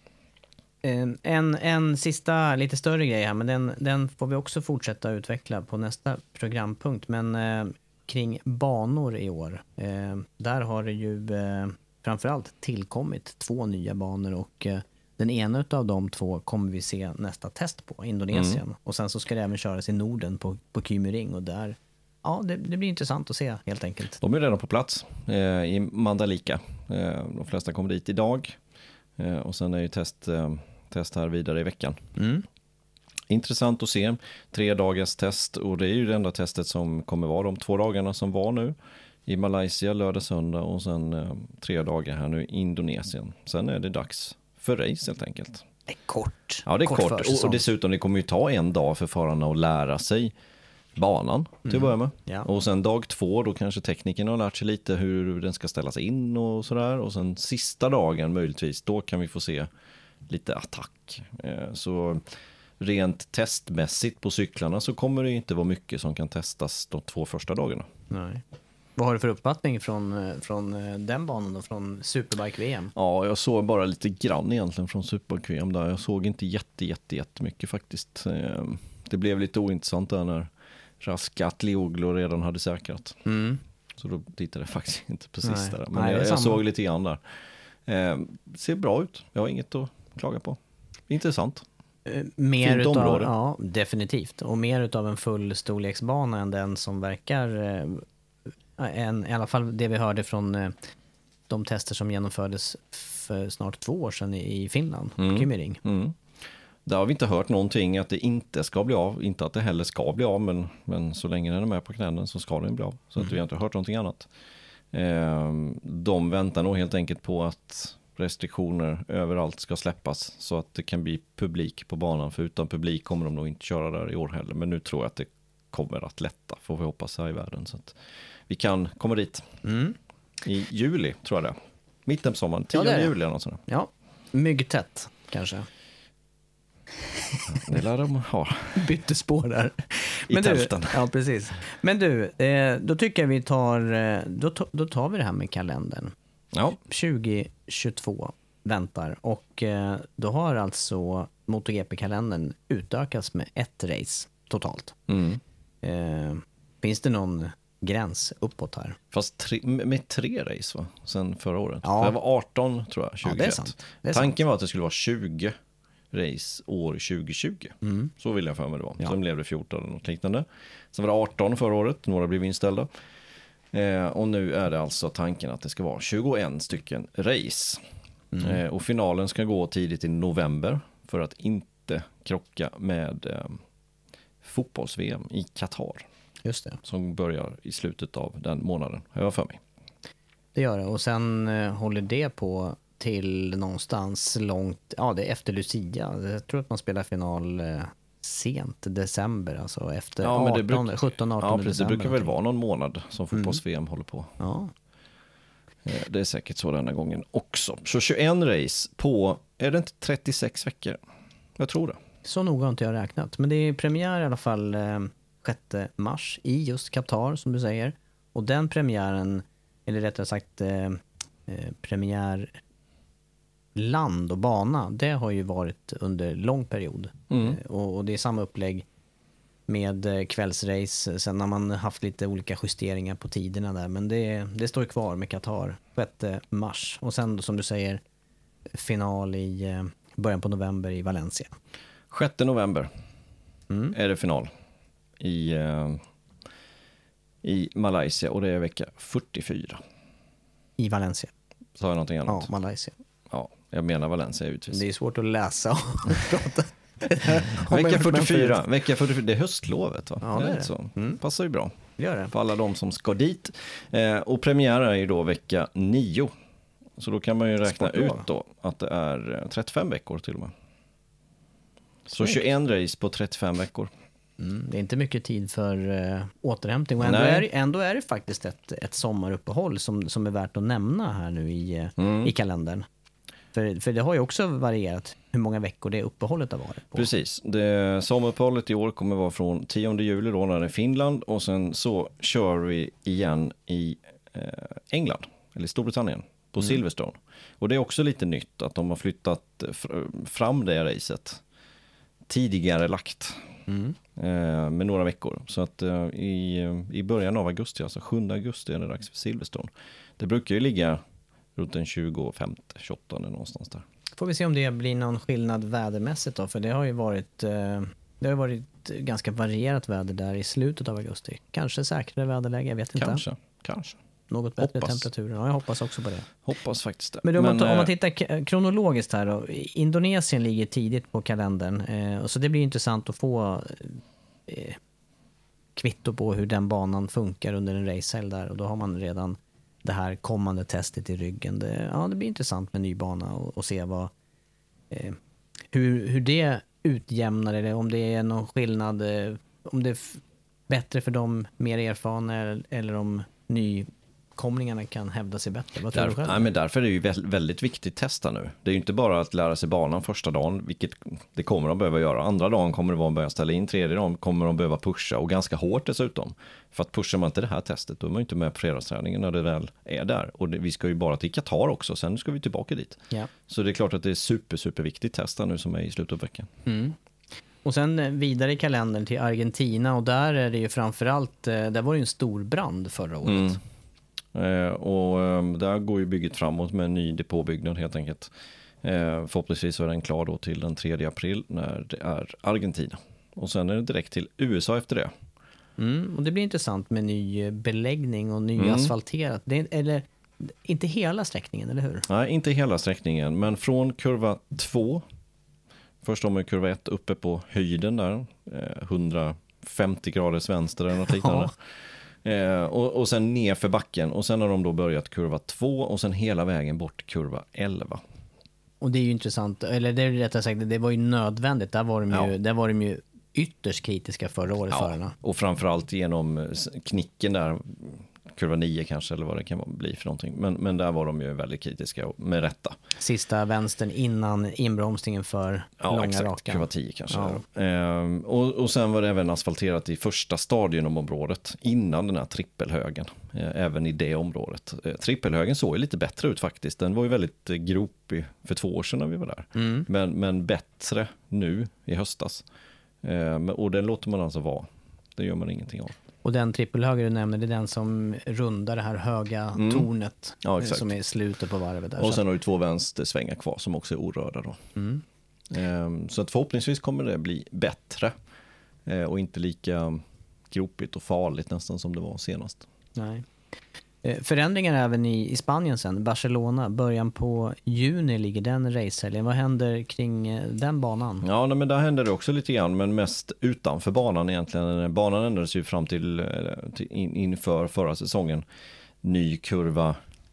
En, en sista lite större grej här, men den, den får vi också fortsätta utveckla på nästa programpunkt. Men eh, kring banor i år, eh, där har det ju eh, framförallt tillkommit två nya banor och eh, den ena av de två kommer vi se nästa test på, Indonesien. Mm. Och sen så ska det även köras i Norden på, på Kymi Ring och där, ja det, det blir intressant att se helt enkelt. De är redan på plats eh, i Mandalika. Eh, de flesta kommer dit idag. Eh, och sen är ju test, eh, test här vidare i veckan. Mm. Intressant att se. Tre dagars test och det är ju det enda testet som kommer vara de två dagarna som var nu. I Malaysia lördag, söndag och sen eh, tre dagar här nu i Indonesien. Sen är det dags för race helt enkelt. Det är kort. Ja, det är kort. kort. Och, och dessutom det kommer ju ta en dag för förarna att lära sig banan till att börja med. Ja. Och sen dag två då kanske tekniken har lärt sig lite hur den ska ställas in och sådär. Och sen sista dagen möjligtvis, då kan vi få se lite attack. Eh, så rent testmässigt på cyklarna så kommer det inte vara mycket som kan testas de två första dagarna. Nej. Vad har du för uppfattning från, från den banan och från Superbike-V M? Ja, jag såg bara lite grann egentligen från Superbike-V M där. Jag såg inte jätte, jätte, jättemycket faktiskt. Eh, det blev lite ointressant där när Raskat Lioglu redan hade säkrat. Mm. Så då tittade jag faktiskt inte på sista där. Men Nej, jag, jag såg lite grann där. Eh, ser bra ut. Jag har inget att klaga på. Intressant. Eh, mer Fint utav, område. Ja, definitivt. Och mer utav en full storleksbana än den som verkar... Eh, en, i alla fall det vi hörde från eh, de tester som genomfördes för snart två år sedan i, i Finland. Mm. Kymi Ring. Mm. Där har vi inte hört någonting att det inte ska bli av. Inte att det heller ska bli av, men, men så länge den är med på kalendern så ska den bli av. Så mm. att vi har inte hört någonting annat. Eh, de väntar nog helt enkelt på att restriktioner överallt ska släppas så att det kan bli publik på banan. För utan publik kommer de nog inte köra där i år heller. Men nu tror jag att det kommer att lätta, får vi hoppas här i världen. Så att vi kan komma dit mm. i juli, tror jag det. Mitten på sommaren, tionde ja, juli eller något sånt. Ja, myggtätt kanske. Det lär de ha. Bytte spår där. I Men tälten. Du, ja, precis. Men du, eh, då tycker jag vi tar, då, då tar vi det här med kalendern. Ja. tjugo tjugotvå väntar och eh, då har alltså MotoGP-kalendern utökats med ett race totalt. Mm. Eh, finns det någon gräns uppåt här? Fast tre, med tre race va? Sen förra året. Ja. Det var arton tror jag, tjugoett. Ja, det är sant. Det är Tanken sant. var att det skulle vara tjugo race år tjugo tjugo. Mm. Så ville jag för mig det var. Ja. Sen blev det fjorton och liknande. Sen var det arton förra året, några blev inställda. Eh, och nu är det alltså tanken att det ska vara tjugoett stycken race. Mm. Eh, och finalen ska gå tidigt i november för att inte krocka med eh, fotbolls-V M i Qatar. Just det. Som börjar i slutet av den månaden, har jag för mig. Det gör det. Och sen eh, håller det på till någonstans långt, ja det är efter Lucia. Jag tror att man spelar final eh, sent december, alltså efter ja, men det arton, bruk- sjutton arton ja, precis, december. det brukar väl vara någon månad som fotbolls-V M mm. håller på. Ja. Eh, det är säkert så denna gången också. Så tjugoett race på, är det inte trettiosex veckor? Jag tror det. Så noga har inte jag räknat. Men det är premiär i alla fall eh, sjätte mars i just Qatar som du säger. Och den premiären, eller rättare sagt eh, eh, premiär land och bana, det har ju varit under lång period. Mm. Eh, och, och det är samma upplägg med eh, kvällsrace. Sen har man haft lite olika justeringar på tiderna där. Men det, det står kvar med Qatar sjätte mars. Och sen då, som du säger, final i eh, början på november i Valencia. sjätte november mm. är det final i, uh, i Malaysia och det är vecka fyrtiofyra. I Valencia? Sa jag någonting annat? Ja, Malaysia. Ja, jag menar Valencia utvis. Det är svårt att läsa och prata. vecka fyrtiofyra, vecka fyrtiofyra, det är höstlovet va? Ja, det är det. Så. Mm. Passar ju bra. Gör det. För alla de som ska dit. Eh, och premiär är ju då vecka nio. Så då kan man ju räkna Sportlov. ut då att det är trettiofem veckor till och med. Så tjugoett race på trettiofem veckor. Mm, det är inte mycket tid för uh, återhämtning. Och ändå är, ändå är det faktiskt ett, ett sommaruppehåll som, som är värt att nämna här nu i, mm. i kalendern. För, för det har ju också varierat hur många veckor det uppehållet har varit på. Precis. Det, sommaruppehållet i år kommer vara från tionde juli då när det är Finland och sen så kör vi igen i eh, England, eller Storbritannien, på mm. Silverstone. Och det är också lite nytt att de har flyttat fr- fram det racet tidigare lagt mm. eh, med några veckor. Så att eh, i, i början av augusti, alltså sjunde augusti är det dags för Silverstone. Det brukar ju ligga runt den tjugofem tjugoåtta någonstans där. Får vi se om det blir någon skillnad vädermässigt då, för det har ju varit, eh, det har varit ganska varierat väder där i slutet av augusti. Kanske säkrare väderläge, jag vet inte. Kanske, kanske. Något bättre hoppas. temperaturer. Ja, jag hoppas också på det. Hoppas faktiskt det. Men, om, Men man, om man tittar kronologiskt här då, Indonesien ligger tidigt på kalendern, eh, så det blir intressant att få eh, kvitto på hur den banan funkar under en racehelg där, och då har man redan det här kommande testet i ryggen. Det, ja, det blir intressant med ny bana och, och se vad eh, hur, hur det utjämnar, eller om det är någon skillnad, eh, om det är f- bättre för dem mer erfarna eller, eller om nykomlingarna kan hävda sig bättre. Vad tror Där, du själv? nej, men därför är det ju väldigt, väldigt viktigt att testa nu. Det är ju inte bara att lära sig banan första dagen, vilket det kommer de behöva göra. Andra dagen kommer det vara att börja ställa in, tredje dagen kommer de behöva pusha, och ganska hårt dessutom. För att pushar man inte det här testet, då är man inte med på fredagsträningen när det väl är där. Och det, vi ska ju bara till Qatar också, sen ska vi tillbaka dit. Ja. Så det är klart att det är super, super viktigt testa nu som är i slutet av veckan. Mm. Och sen vidare i kalendern till Argentina, och där är det ju framförallt, där var det ju en stor brand förra året. Mm. Eh, och eh, där går ju bygget framåt med en ny depåbyggnad helt enkelt. Eh, förhoppningsvis så är den klar då till den tredje april när det är Argentina. Och sen är det direkt till U S A efter det. Mm, och det blir intressant med ny beläggning och ny Mm. asfalterat. Det är, eller inte hela sträckningen, eller hur? Nej, inte hela sträckningen, men från kurva två. Först har man kurva ett uppe på höjden där, eh, hundrafemtio graders vänster eller något liknande. Eh, och, och sen ner för backen, och sen har de då börjat kurva två och sen hela vägen bort kurva elva. Och det är ju intressant, eller det är rättare sagt, det var ju nödvändigt. Där var de ju, Ja. där var de ju ytterst kritiska förra året, Ja, förarna. och framförallt genom knicken där, kurva nio kanske, eller vad det kan bli för någonting. Men, men där var de ju väldigt kritiska, med rätta. Sista vänstern innan inbromsningen för Ja, långa exakt. raka. Kurva tio kanske. Ja. Ehm, och, och sen var det även asfalterat i första stadion om området, innan den här trippelhögen. Ehm, även i det området. Ehm, trippelhögen såg ju lite bättre ut faktiskt. Den var ju väldigt eh, gropig för två år sedan när vi var där. Mm. Men, men bättre nu i höstas. Ehm, och den låter man alltså vara. Det gör man ingenting av. Och den trippelhöger du nämner, det är den som rundar det här höga Mm. tornet, Ja, eh, exakt. som är i slutet på varvet där. Och Så sen har du två vänstersvängar kvar som också är orörda då. Mm. Ehm, så att förhoppningsvis kommer det bli bättre. Ehm, och inte lika gropigt och farligt nästan som det var senast. Nej. Eh, Förändringar även i, i Spanien sen. Barcelona, början på juni ligger den racehelgen. Vad händer kring eh, den banan? Ja, nej, men där händer det också lite grann, men mest utanför banan egentligen. Banan ändrades ju fram till, till in, inför förra säsongen. Ny kurva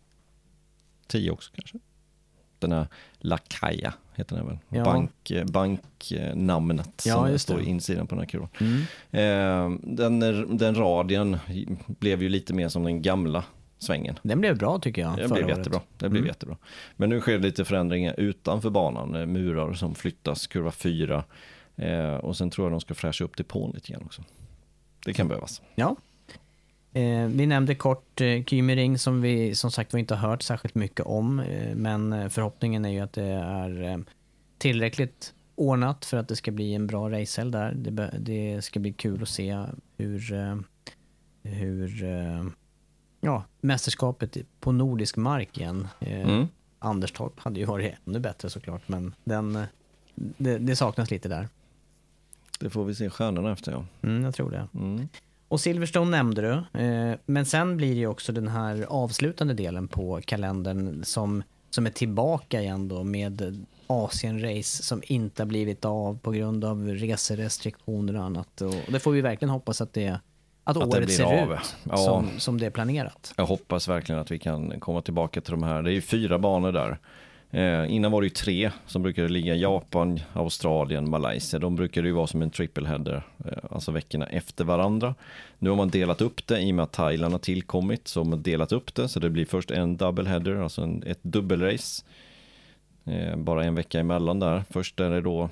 tio också kanske. Den här La Caya heter den väl. Ja. Bank, banknamnet Ja, som just står det. i insidan på den här kurvan. Mm. Eh, den, den radien blev ju lite mer som den gamla svängen. Den blev bra tycker jag. Det förra blev året. jättebra. Det blev Mm. jättebra. Men nu sker det lite förändringar utanför banan. Eh, Murar som flyttas, kurva fyra. Eh, och sen tror jag de ska fräscha upp depån lite grann också. Det kan behövas. Ja. Eh, vi nämnde kort eh, Kymering som vi som sagt var inte har hört särskilt mycket om. Eh, men förhoppningen är ju att det är eh, tillräckligt ordnat för att det ska bli en bra racehelg där. Det, be- det ska bli kul att se hur, eh, hur eh, ja, mästerskapet på nordisk mark igen. Eh, Mm. Anderstorp hade ju varit ännu bättre såklart, men den, eh, det, det saknas lite där. Det får vi se stjärnorna efter, ja. Mm, jag tror det. Mm. Och Silverstone nämnde du, eh, men sen blir det ju också den här avslutande delen på kalendern som, som är tillbaka igen då med Asien-race som inte har blivit av på grund av reserestriktioner och annat. Och det får vi verkligen hoppas att det, att Att det året blir ser av. ut Ja. som, som det är planerat. Jag hoppas verkligen att vi kan komma tillbaka till de här. Det är ju fyra banor där. Eh, innan var det ju tre som brukade ligga Japan, Australien, Malaysia. De brukade ju vara som en triple header, eh, alltså veckorna efter varandra. Nu har man delat upp det i och med att Thailand har tillkommit, så har man delat upp det så det blir först en double header, alltså en, ett dubbelrace Eh, bara en vecka emellan där. Först är det då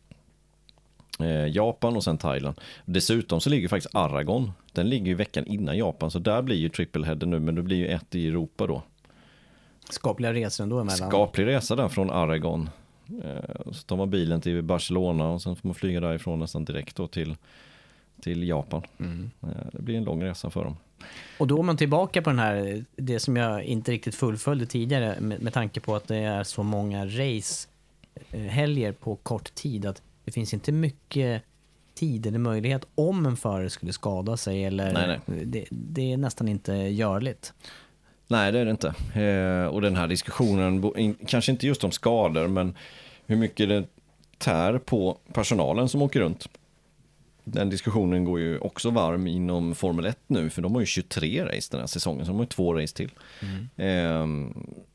eh, Japan och sen Thailand. Dessutom så ligger faktiskt Aragon. Den ligger ju veckan innan Japan, så där blir ju tripleheader nu, men det blir ju ett i Europa då. Skapliga resor ändå emellan. Skaplig resa där från Aragon. Eh, så tar man bilen till Barcelona och sen får man flyga därifrån nästan direkt då till, till Japan. Mm. Eh, det blir en lång resa för dem. Och då är man tillbaka på den här, det som jag inte riktigt fullföljde tidigare med, med tanke på att det är så många race eh, helger på kort tid, att det finns inte mycket tid eller möjlighet om en förare skulle skada sig eller nej, nej. Det, det är nästan inte görligt. Nej, det är det inte. Eh, och den här diskussionen, in, kanske inte just om skador, men hur mycket det tär på personalen som åker runt. Den diskussionen går ju också varm inom Formel ett nu, för de har ju tjugotre race den här säsongen, så de har ju två race till. Mm. Eh,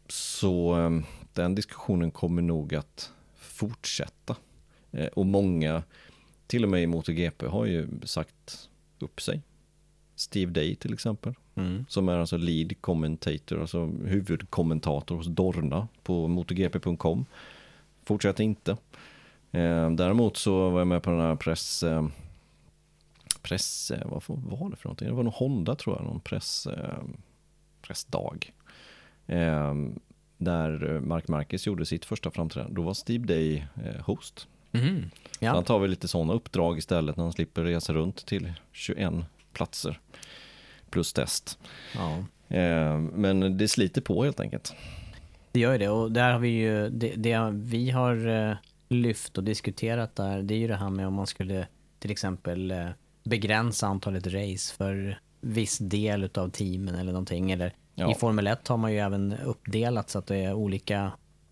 så eh, den diskussionen kommer nog att fortsätta. Eh, och många, till och med i MotoGP, har ju sagt upp sig. Steve Day till exempel, mm. som är alltså lead commentator, alltså huvudkommentator hos Dorna på MotoGP punkt com. Fortsätter inte. Eh, däremot så var jag med på den här press... Eh, press... Eh, vad var det för någonting? Det var nog Honda, tror jag, någon press, eh, pressdag. Eh, där Mark Marquez gjorde sitt första framträdande. Då var Steve Day eh, host. Mm. Ja. Så han tar väl lite sådana uppdrag istället när han slipper resa runt till tjugoen platser plus test. Ja. Eh, men det sliter på helt enkelt. Det gör det, och där har vi ju det, det vi har eh, lyft och diskuterat där, det är ju det här med om man skulle till exempel eh, begränsa antalet race för viss del av teamen eller någonting, eller ja. I Formel ett har man ju även uppdelat så att det är olika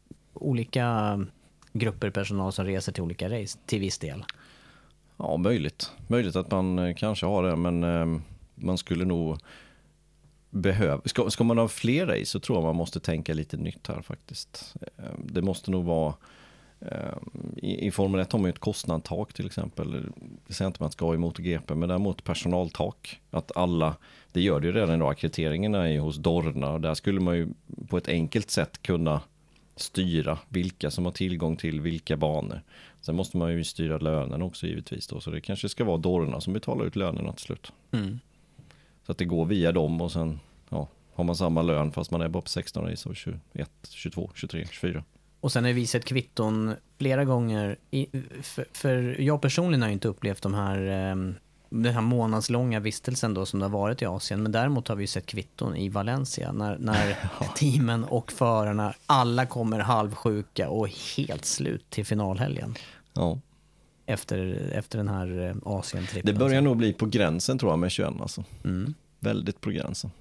olika grupper personal som reser till olika race till viss del. Ja, möjligt. Möjligt att man kanske har det, men eh, man skulle nog behöva... Ska, ska man ha fler race så tror jag man måste tänka lite nytt här faktiskt. Eh, det måste nog vara... Eh, i, I Formel ett har man ju ett kostnadstak till exempel. Det säger inte man ska ha i MotoGP, men däremot personaltak. Att alla... Det gör det ju redan idag. Kriterierna är ju hos Dorna, och där skulle man ju på ett enkelt sätt kunna styra vilka som har tillgång till vilka banor. Sen måste man ju styra lönen också givetvis då, så det kanske ska vara Dorna som betalar ut lönerna till slut. Mm. Så att det går via dem, och sen ja, har man samma lön fast man är bara på sexton race och tjugoett, tjugotvå, tjugotre, tjugofyra. Och sen har vi sett kvitton flera gånger. I, för, för jag personligen har ju inte upplevt de här, den här månadslånga vistelsen då som det har varit i Asien. Men däremot har vi sett kvitton i Valencia när, när teamen och förarna alla kommer halvsjuka och helt slut till finalhelgen. Ja. Efter, efter den här Asien-trippen. Det börjar nog bli på gränsen tror jag med tjugoett alltså. Mm. Väldigt på gränsen.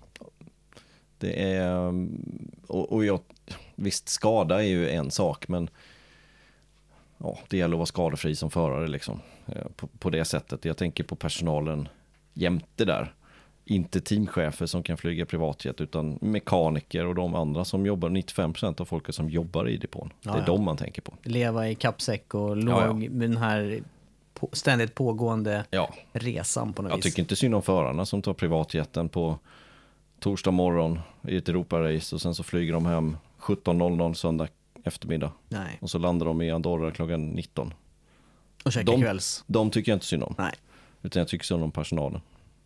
Det är, och, och jag, visst, skada är ju en sak, men ja, det gäller att vara skadefri som förare liksom, på, på det sättet. Jag tänker på personalen jämte där. Inte teamchefer som kan flyga privatjet, utan mekaniker och de andra som jobbar, nittiofem procent av folket som jobbar i depån. Ja, det är ja. de man tänker på. Leva i kappsäck och låg ja, ja. med den här på, ständigt pågående ja. resan på något Jag vis. Jag tycker inte synd om förarna som tar privatjetten på torsdag morgon i ett Europa-race och sen så flyger de hem sjutton noll noll söndag eftermiddag. Nej. Och så landar de i Andorra klockan nitton. Och käkar de, kvälls. De tycker jag inte synd om. Nej. Utan jag tycker synd om personalen.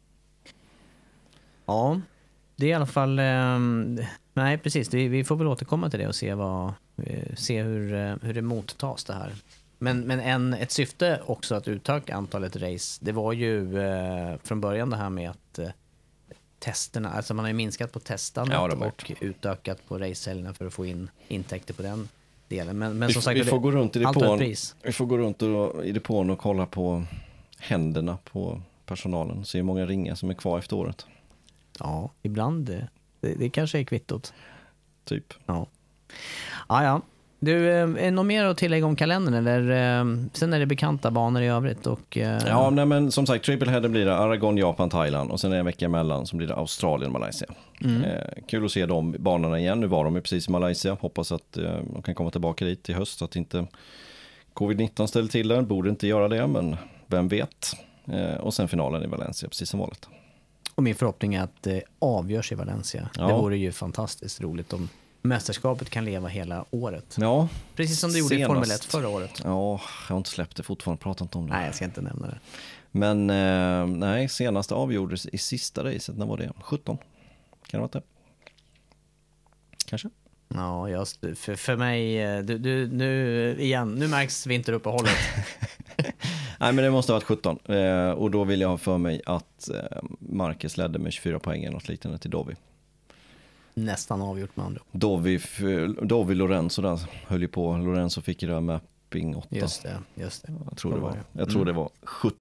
Ja, det är i alla fall... Eh, nej, precis. Det, vi får väl återkomma till det och se, vad, eh, se hur, hur det mottas det här. Men, men en, ett syfte också att utöka antalet race, det var ju eh, från början det här med att eh, testerna, alltså man har ju minskat på testandet ja, och utökat på racehelgerna för att få in intäkter på den delen. Men, men som vi, sagt, vi får det, gå runt i depån, pris. Vi får gå runt och, i depån och kolla på händerna på personalen. Se hur många ringar som är kvar efter året. Ja, ibland. Det, det kanske är kvittot. Typ. Ja, ja. ja. Du, är det något mer att tillägga om kalendern? Eller, sen är det bekanta banor i övrigt. Och, ja, nej, men som sagt, tripleheader blir det Aragon, Japan, Thailand. Och sen är det en vecka emellan som blir det Australien, Malaysia. Mm. Eh, kul att se de banorna igen. Nu var de precis i Malaysia. Hoppas att eh, de kan komma tillbaka dit i höst. Så att inte covid nitton ställer till det. Borde inte göra det, men vem vet. Eh, och sen finalen i Valencia, precis som vanligt. Och min förhoppning är att det avgörs i Valencia. Ja. Det vore ju fantastiskt roligt om mästerskapet kan leva hela året. Ja. Precis som du gjorde i Formel ett förra året. Ja, jag har inte släppt det fortfarande, pratat inte om det. Nej, jag ska inte nämna det. Men eh, nej, senast avgjordes i sista racet, när var det? sjutton. Kan det vara det? Kanske? Ja, just, för, för mig, du, du, nu igen, nu märks vinteruppehållet. Nej, men det måste ha varit sjutton. Eh, och då vill jag ha för mig att eh, Marquez ledde med tjugofyra poäng eller något liknande till Dovi. Nästan avgjort med andra. Dovi, Dovi Lorenzo där höll ju på. Lorenzo fick ju det med mapping åtta. Just det, just det. Jag tror det var, jag Mm. tror det var sjutton.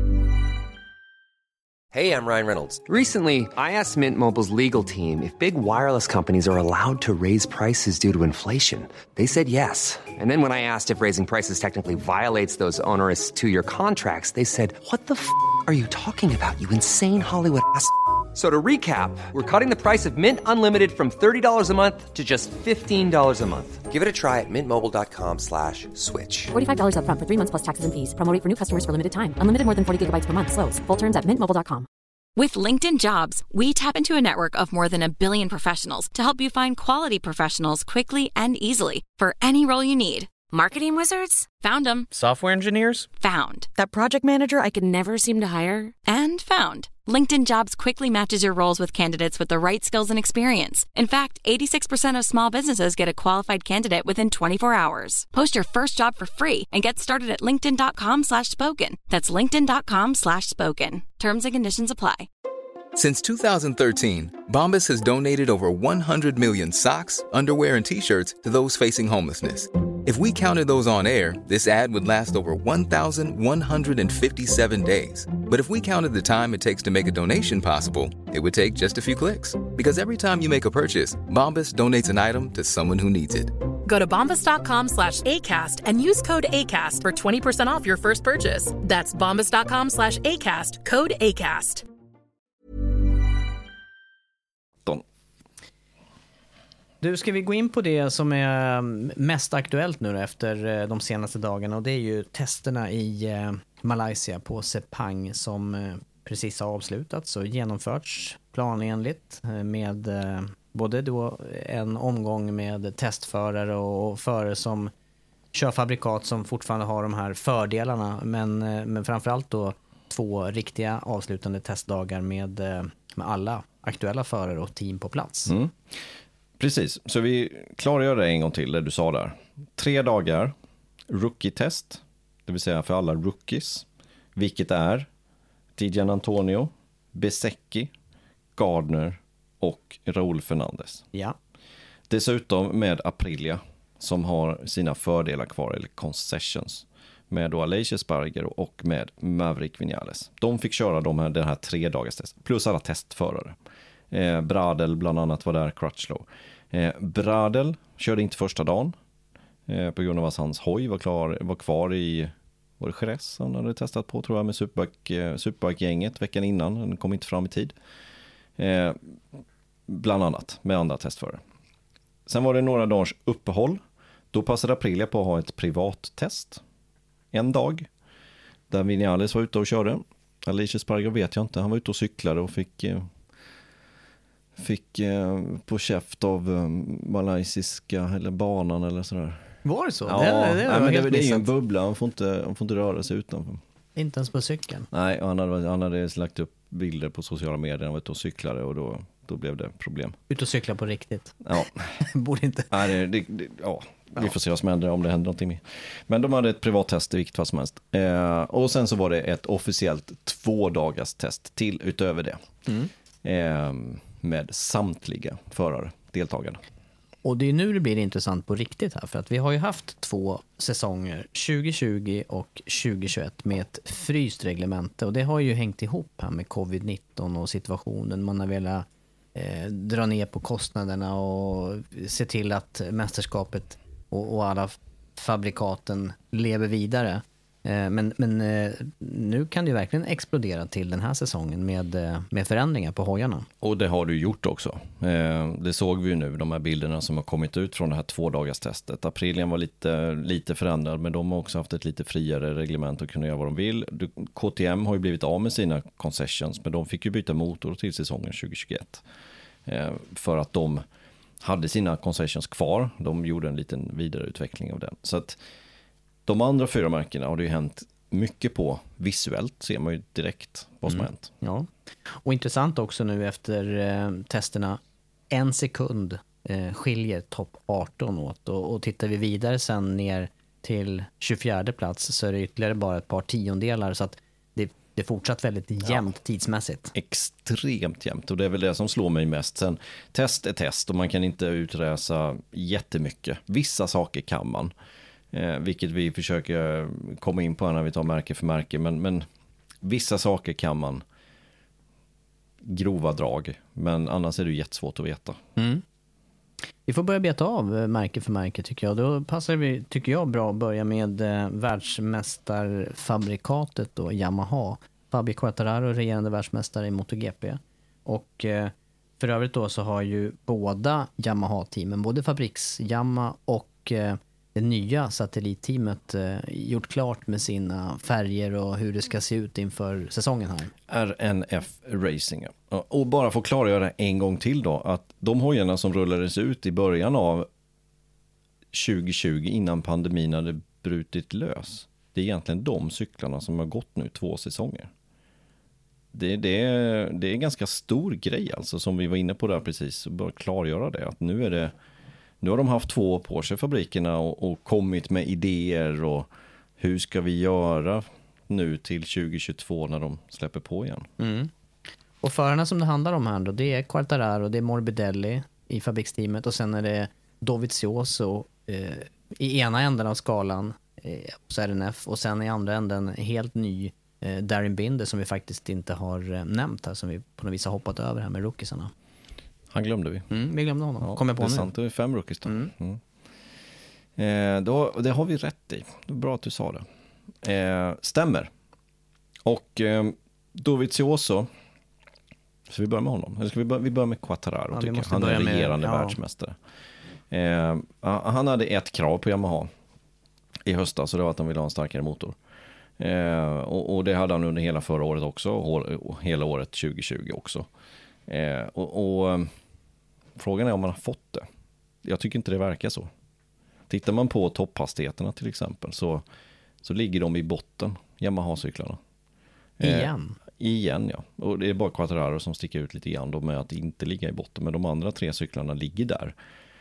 Hey, I'm Ryan Reynolds. Recently, I asked Mint Mobile's legal team if big wireless companies are allowed to raise prices due to inflation. They said yes. And then when I asked if raising prices technically violates those onerous two-year contracts, they said, "What the f*** are you talking about, you insane Hollywood ass?" So to recap, we're cutting the price of Mint Unlimited from thirty dollars a month to just fifteen dollars a month. Give it a try at mintmobile.com slash switch. forty-five dollars up front for three months plus taxes and fees. Promo rate for new customers for limited time. Unlimited more than forty gigabytes per month slows. Full terms at mint mobile dot com. With LinkedIn Jobs, we tap into a network of more than a billion professionals to help you find quality professionals quickly and easily for any role you need. Marketing wizards? Found them. Software engineers? Found. That project manager I could never seem to hire? And found. LinkedIn Jobs quickly matches your roles with candidates with the right skills and experience. In fact, eighty-six percent of small businesses get a qualified candidate within twenty-four hours. Post your first job for free and get started at linkedin.com slash spoken. That's linkedin.com slash spoken. Terms and conditions apply. Since two thousand thirteen, Bombas has donated over one hundred million socks, underwear, and T-shirts to those facing homelessness. If we counted those on air, this ad would last over one thousand one hundred fifty-seven days. But if we counted the time it takes to make a donation possible, it would take just a few clicks. Because every time you make a purchase, Bombas donates an item to someone who needs it. Go to bombas.com slash ACAST and use code ACAST for twenty percent off your first purchase. That's bombas.com slash ACAST, code ACAST. Du, ska vi gå in på det som är mest aktuellt nu efter de senaste dagarna, och det är ju testerna i Malaysia på Sepang som precis har avslutats och genomförts planenligt med både då en omgång med testförare och förare som kör fabrikat som fortfarande har de här fördelarna, men, men framförallt då två riktiga avslutande testdagar med, med alla aktuella förare och team på plats. Mm. Precis, så vi klargör det en gång till, det du sa där. Tre dagar, rookie-test, det vill säga för alla rookies, vilket är Tijan Antonio, Bezzecchi, Gardner och Raúl Fernández. Ja. Dessutom med Aprilia som har sina fördelar kvar, eller concessions, med då Aleix Espargaro och med Maverick Viñales. De fick köra de här, den här tre dagars test, plus alla testförare. Eh, Bradel bland annat var där, Crutchlow. Eh, Bradel körde inte första dagen eh, på grund av att hans hoj var, klar, var kvar i, var det Jerez han hade testat på, tror jag, med Superbike, eh, Superbike-gänget veckan innan. Den kom inte fram i tid. Eh, bland annat med andra testförare. Sen var det några dagars uppehåll. Då passade Aprilia på att ha ett privat test. En dag. Där Viñales var ute och körde. Aleix Espargaro vet jag inte. Han var ute och cyklade och fick... Eh, Fick eh, på käft av eh, malaysiska eller banan eller sådär. Var det så? Ja, det, det, det, nej, men det, det är ju en missat. bubbla. Han får inte, han får inte röra sig utanför. Inte ens på cykeln. Nej, han hade, han hade lagt upp bilder på sociala medier. Han var ute och cyklade och då, då blev det problem. Ut och cykla på riktigt. Ja. Borde inte. Nej, det, det, det, ja. Vi får se vad som händer om det händer någonting mer. Men de hade ett privat test i vilket fall som helst. Eh, och sen så var det ett officiellt två dagars test till utöver det. Mm. Eh, med samtliga förare, deltagarna. Och det är nu det blir intressant på riktigt här, för att vi har ju haft två säsonger, tjugo tjugo och tjugo tjugoett, med ett fryst reglemente, och det har ju hängt ihop här med covid nitton och situationen. Man har velat eh, dra ner på kostnaderna och se till att mästerskapet och, och alla fabrikaten lever vidare. Eh, men men eh, nu kan det ju verkligen explodera till den här säsongen med, eh, med förändringar på hojarna. Och det har du gjort också. Eh, det såg vi ju nu, de här bilderna som har kommit ut från det här två dagars testet. Aprilien var lite, lite förändrad, men de har också haft ett lite friare reglement och kunna göra vad de vill. Du, K T M har ju blivit av med sina concessions, men de fick ju byta motor till säsongen tjugo tjugoett. Eh, för att de hade sina concessions kvar. De gjorde en liten vidareutveckling av den. Så att de andra fyra märkena har det ju hänt mycket på. Visuellt ser man ju direkt vad som Mm. har hänt. Ja, och intressant också nu efter eh, testerna, en sekund eh, skiljer topp arton åt. Och, och tittar vi vidare sen ner till tjugofjärde plats så är det ytterligare bara ett par tiondelar, så att det, det är fortsatt väldigt jämnt ja. tidsmässigt. Extremt jämnt, och det är väl det som slår mig mest. Sen, test är test och man kan inte uträsa jättemycket. Vissa saker kan man, eh, vilket vi försöker komma in på när vi tar märke för märke, men, men vissa saker kan man grova drag, men annars är det jättesvårt att veta. Mm. Vi får börja beta av märke för märke tycker jag. Då passar vi, tycker jag, bra att börja med eh, världsmästarfabrikatet då, Yamaha. Fabio Quartararo, regerande världsmästare i MotoGP. Och eh, för övrigt då så har ju båda Yamaha-teamen, både Fabriks-Yamaha och eh, det nya satellitteamet eh, gjort klart med sina färger och hur det ska se ut inför säsongen här. R N F Racing. Och bara få klargöra en gång till då, att de hojarna som rullades ut i början av tjugo tjugo innan pandemin hade brutit lös, det är egentligen de cyklarna som har gått nu två säsonger. Det, det, är, det är en ganska stor grej alltså, som vi var inne på där precis, och bara klargöra det, att nu är det nu har de haft två år på sig, fabrikerna, och, och kommit med idéer och hur ska vi göra nu till tjugo tjugotvå när de släpper på igen. Mm. Och förarna som det handlar om här då, det är Quartararo, det är Morbidelli i fabriksteamet, och sen är det Dovizioso eh, i ena änden av skalan eh, hos R N F, och sen i andra änden helt ny eh, Darren Binder som vi faktiskt inte har eh, nämnt här, som vi på något vis har hoppat över här med rookiesarna. Han glömde vi. Mm, vi glömde honom. Ja, Kommer på det är nu. sant, det är fem rookies då. Mm. Mm. Eh, då. Det har vi rätt i. Det är bra att du sa det. Eh, stämmer. Och eh, Dovizioso, så vi börjar med honom. Eller ska vi börja, vi börjar med Quartararo, ja, tycker jag. Han är regerande med, ja. världsmästare. Eh, han hade ett krav på Yamaha i höstas, så det var att de ville ha en starkare motor. Eh, och, och det hade han under hela förra året också, och, och hela året tjugo tjugo också. Eh, och, och frågan är om man har fått det. Jag tycker inte det verkar så. Tittar man på topphastigheterna till exempel, så, så ligger de i botten, Yamaha-cyklarna. Igen? Eh, igen, ja. Och det är bara Quartararo som sticker ut lite grann då med att inte ligga i botten, men de andra tre cyklarna ligger där.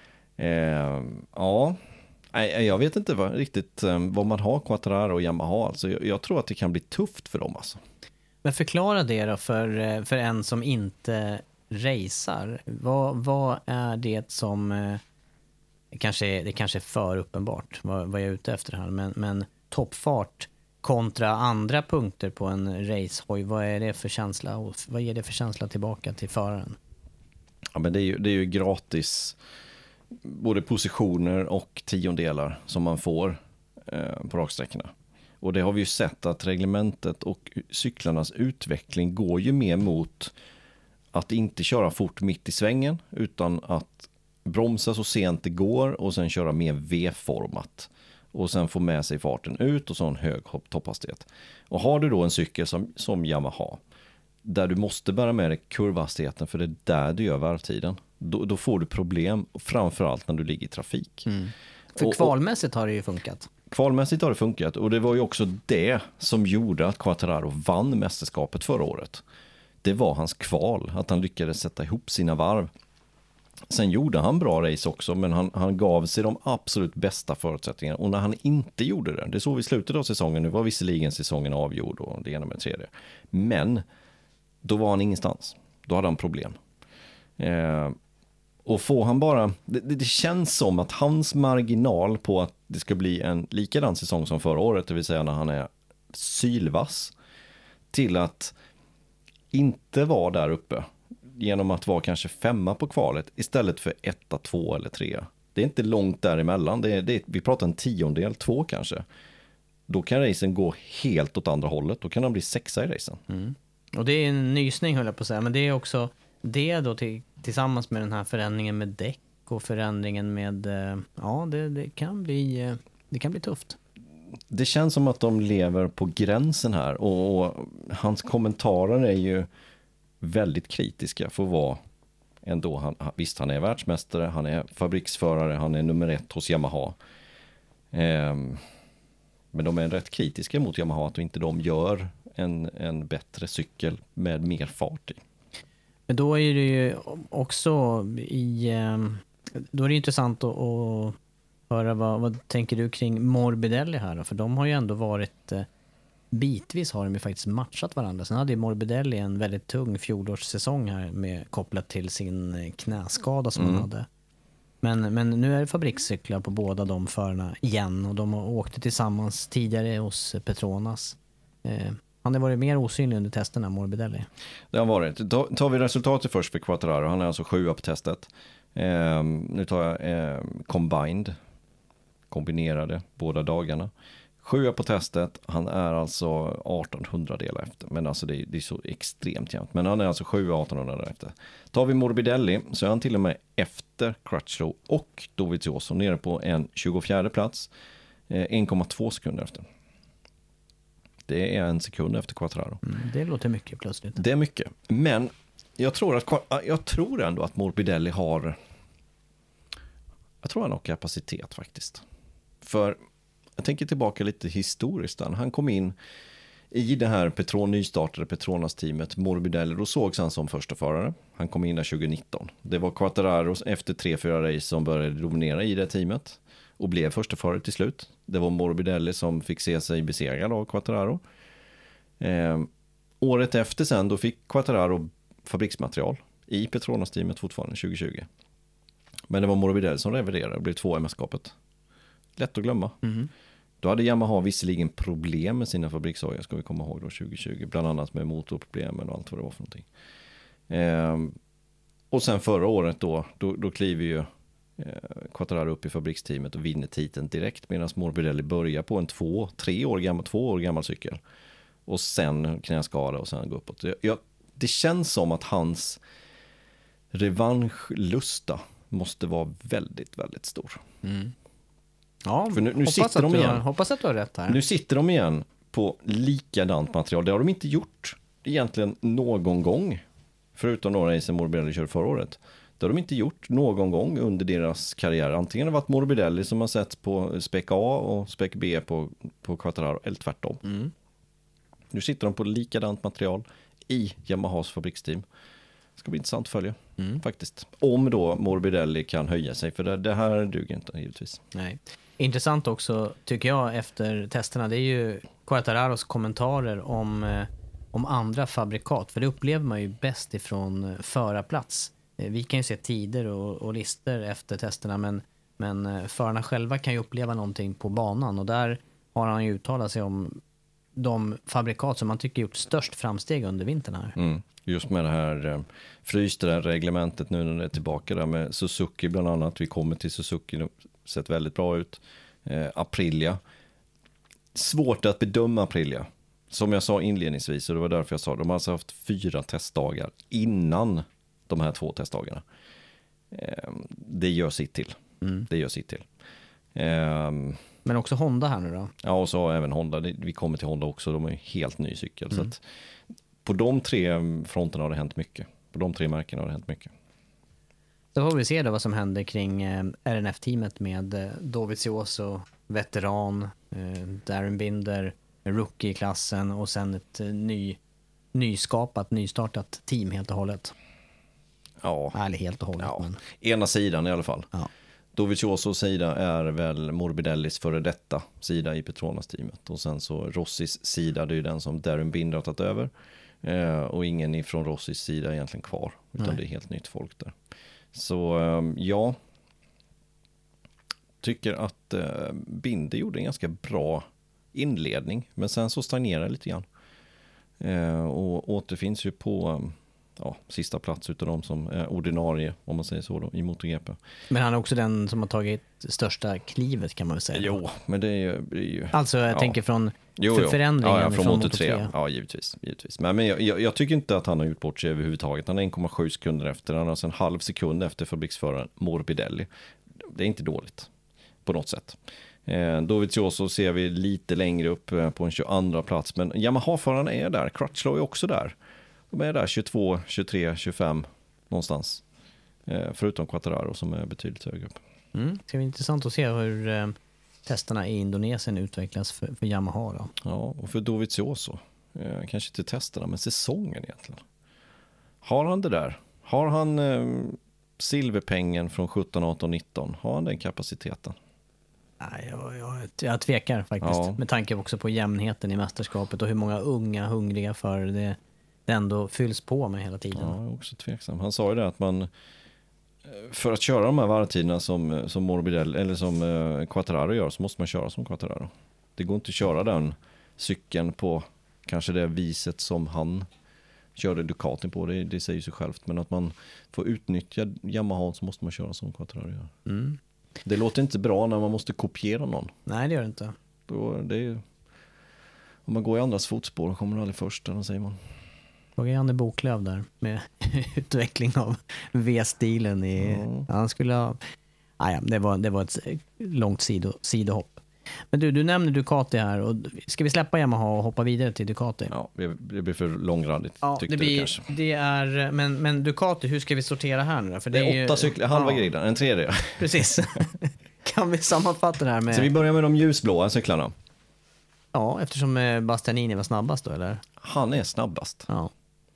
Eh, ja, jag vet inte vad, riktigt vad man har Quartararo och Yamaha. Alltså, jag, jag tror att det kan bli tufft för dem alltså. Men förklara det då för, för en som inte racear. Vad, vad är det som eh, kanske, det kanske är för uppenbart vad, vad jag är ute efter här, men, men toppfart kontra andra punkter på en racehoj, vad är det för känsla och vad ger det för känsla tillbaka till föraren? Ja, men det är ju, det är ju gratis både positioner och tiondelar som man får eh, på raksträckorna. Och det har vi ju sett att reglementet och cyklarnas utveckling går ju mer mot att inte köra fort mitt i svängen, utan att bromsa så sent det går och sen köra mer V-format. Och sen få med sig farten ut och så en hög topphastighet. Och har du då en cykel som, som Yamaha, där du måste bära med dig kurvhastigheten, för det är där du gör varvtiden, då, då får du problem, framförallt när du ligger i trafik. Mm. För och, kvalmässigt har det ju funkat. Kvalmässigt har det funkat, och det var ju också det som gjorde att Quartararo vann mästerskapet förra året. Det var hans kval, att han lyckades sätta ihop sina varv. Sen gjorde han bra race också, men han, han gav sig de absolut bästa förutsättningarna. Och när han inte gjorde det, det såg vi i slutet av säsongen, nu var visserligen säsongen avgjord och det ena med det tredje. Men då var han ingenstans. Då hade han problem. Eh, och får han bara, det, det känns som att hans marginal på att det ska bli en likadan säsong som förra året, det vill säga när han är sylvass, till att inte vara där uppe genom att vara kanske femma på kvalet istället för etta, två eller tre. Det är inte långt däremellan. Det är, det är, vi pratar en tiondel, två kanske. Då kan racen gå helt åt andra hållet. Då kan han bli sexa i racen. Mm. Och det är en nysning, höll jag på att säga. Men det är också det då till, tillsammans med den här förändringen med däck och förändringen med, ja, det, det kan bli, det kan bli tufft. Det känns som att de lever på gränsen här, och, och hans kommentarer är ju väldigt kritiska för att vara ändå. Han, visst, han är världsmästare, han är fabriksförare, han är nummer ett hos Yamaha. Eh, men de är rätt kritiska mot Yamaha att inte de gör en, en bättre cykel med mer fart i. Men då är det ju också i, då är det intressant att, att höra vad, vad tänker du kring Morbidelli här då? För de har ju ändå varit, bitvis har de ju faktiskt matchat varandra. Sen hade ju Morbidelli en väldigt tung fjolårssäsong här med kopplat till sin knäskada som mm. han hade. Men, men nu är det fabrikscyklar på båda de förarna igen och de har åkt tillsammans tidigare hos Petronas. Eh, han har varit mer osynlig under testerna, Morbidelli. Det har varit. Då tar vi resultatet först för Quartararo. Han är alltså sjua på testet. Eh, nu tar jag eh, combined, kombinerade båda dagarna. Sjua på testet, han är alltså arton hundradelar efter. Men alltså det är, det är så extremt jämnt. Men han är alltså sju arton hundradelar efter. Tar vi Morbidelli så är han till och med efter Crutchlow och Dovizioso nere på en tjugofjärde plats. Eh, en komma två sekunder efter. Det är en sekund efter Quartararo. Mm, det låter mycket plötsligt. Det är mycket. Men jag tror, att, jag tror ändå att Morbidelli har... Jag tror han har kapacitet faktiskt. För... Jag tänker tillbaka lite historiskt. Han kom in i det här Petron, nystartade Petronas-teamet Morbidelli. Då sågs han som första förare. Han kom in där tjugonitton. Det var Quartararo efter tre, fyra race som började dominera i det teamet. Och blev första förare till slut. Det var Morbidelli som fick se sig besegrad av Quartararo. Eh, året efter sen då fick Quartararo fabriksmaterial i Petronas-teamet fortfarande tjugohundratjugo. Men det var Morbidelli som reviderade och blev två i mästerskapet. Lätt att glömma. Mm. Då hade Yamaha visserligen problem med sina fabriksojar, ska vi komma ihåg då, tjugohundratjugo. Bland annat med motorproblemen och allt vad det var för någonting. Ehm, och sen förra året då, då, då kliver ju eh, Quartararo upp i fabriksteamet och vinner titeln direkt. Medan Morbidelli börjar på en två, tre år gammal, två år gammal cykel. Och sen knäskada och sen gå uppåt. Jag, det känns som att hans revanschlusta måste vara väldigt, väldigt stor. Mm. Ja, för nu, nu sitter de igen. Har, hoppas att du har rätt här. Nu sitter de igen på likadant material. Det har de inte gjort egentligen någon gång. Förutom några race Morbidelli körde förra året. Det har de inte gjort någon gång under deras karriär. Antingen har det varit Morbidelli som har sett på spec A och spec B på, på Quartararo. Eller tvärtom. Mm. Nu sitter de på likadant material i Yamahas fabriksteam. Det ska bli intressant att följa, mm. faktiskt. Om då Morbidelli kan höja sig. För det, det här duger inte, givetvis. Nej. Intressant också, tycker jag, efter testerna, det är ju Quartararos kommentarer om, eh, om andra fabrikat. För det upplever man ju bäst ifrån förarplats. Eh, vi kan ju se tider och, och lister efter testerna, men, men eh, förarna själva kan ju uppleva någonting på banan. Och där har han ju uttalat sig om de fabrikat som man tycker gjort störst framsteg under vintern här. Mm. Just med det här eh, frysta det här reglementet nu när det är tillbaka där med Suzuki bland annat. Vi kommer till Suzuki, det sett väldigt bra ut. Eh, Aprilia. Svårt att bedöma Aprilia. Som jag sa inledningsvis, och det var därför jag sa, de har alltså haft fyra testdagar innan de här två testdagarna. Eh, det gör sitt till. Mm. Det gör sitt till. Eh, Men också Honda här nu då? Ja, och så även Honda. Vi kommer till Honda också, de är en helt ny cykel. Mm. Så att på de tre fronterna har det hänt mycket. På de tre märkena har det hänt mycket. Så får vi se då vad som händer kring eh, R N F-teamet med eh, Dovizioso, veteran, eh, Darren Binder, rookie i klassen och sen ett eh, ny, nyskapat, nystartat team helt och hållet. Ja. Eller helt och hållet. Ja. Men... Ena sidan i alla fall. Ja. Doviziosos sida är väl Morbidellis före detta sida i Petronas-teamet. Och sen så Rossis sida, det är ju den som Darren Binder har tagit över. Eh, och ingen ifrån Rossis sida är egentligen kvar. Utan Nej. Det är helt nytt folk där. Så eh, ja, tycker att eh, Binder gjorde en ganska bra inledning. Men sen så stagnerar det lite grann. Eh, och återfinns ju på... Ja, sista plats utav de som är ordinarie, om man säger så då, i MotoGP. Men han är också den som har tagit största klivet, kan man väl säga. Jo, men det är ju... Det är ju alltså jag ja. tänker från jo, för jo. förändringen ja, ja, från, från Moto tre. Moto tre. Ja, givetvis. givetvis. Men, men jag, jag, jag tycker inte att han har gjort bort sig överhuvudtaget. Han är en komma sju sekunder efter. Han har alltså en halv sekund efter fabriksföraren Morbidelli. Det är inte dåligt på något sätt. Eh, Dovizioso ser vi lite längre upp eh, på en tjugoandra plats. Men Yamaha-föraren är där. Crutchlow är också där. De är där tjugotvå, tjugotre, tjugofem någonstans. Eh, förutom Quartararo som är betydligt högre upp. Mm. Det ska bli intressant att se hur eh, testerna i Indonesien utvecklas för, för Yamaha då. Ja, och för Dovizioso. Eh, kanske inte testerna, men säsongen egentligen. Har han det där? Har han eh, silverpengen från sjutton, arton, nitton? Har han den kapaciteten? Nej, jag, jag, jag tvekar faktiskt. Ja. Med tanke också på jämnheten i mästerskapet och hur många unga, hungriga förare det, det ändå fylls på med hela tiden. Ja, jag är också tveksam. Han sa ju det att man för att köra de här varvtiderna som, som Morbidelli eller som eh, Quartararo gör, så måste man köra som Quartararo. Det går inte att köra den cykeln på kanske det viset som han körde Ducatin på, det, det säger sig självt, men att man får utnyttja Yamaha, så måste man köra som Quartararo gör. Mm. Det låter inte bra när man måste kopiera någon. Nej, det gör det inte. Då, det är, om man går i andras fotspår kommer man aldrig först, då säger man. Fråga Janne Boklöv där med utveckling av V-stilen i, Mm. han skulle ha, nej, det var, det var ett långt sido, sidohopp. Men du, du nämner Ducati här, och ska vi släppa Yamaha och hoppa vidare till Ducati? Ja, det, det blir för långrandigt, Ja, tyckte det blir, du kanske. det är, men, men Ducati, hur ska vi sortera här nu då? För Det är ju- åtta cyklar, halva ja, griden, en tredje. precis. Kan vi sammanfatta det här med, Så vi börjar med de ljusblåa cyklarna. ja, eftersom eh, Bastianini var snabbast då, eller? Han är snabbast. Ja.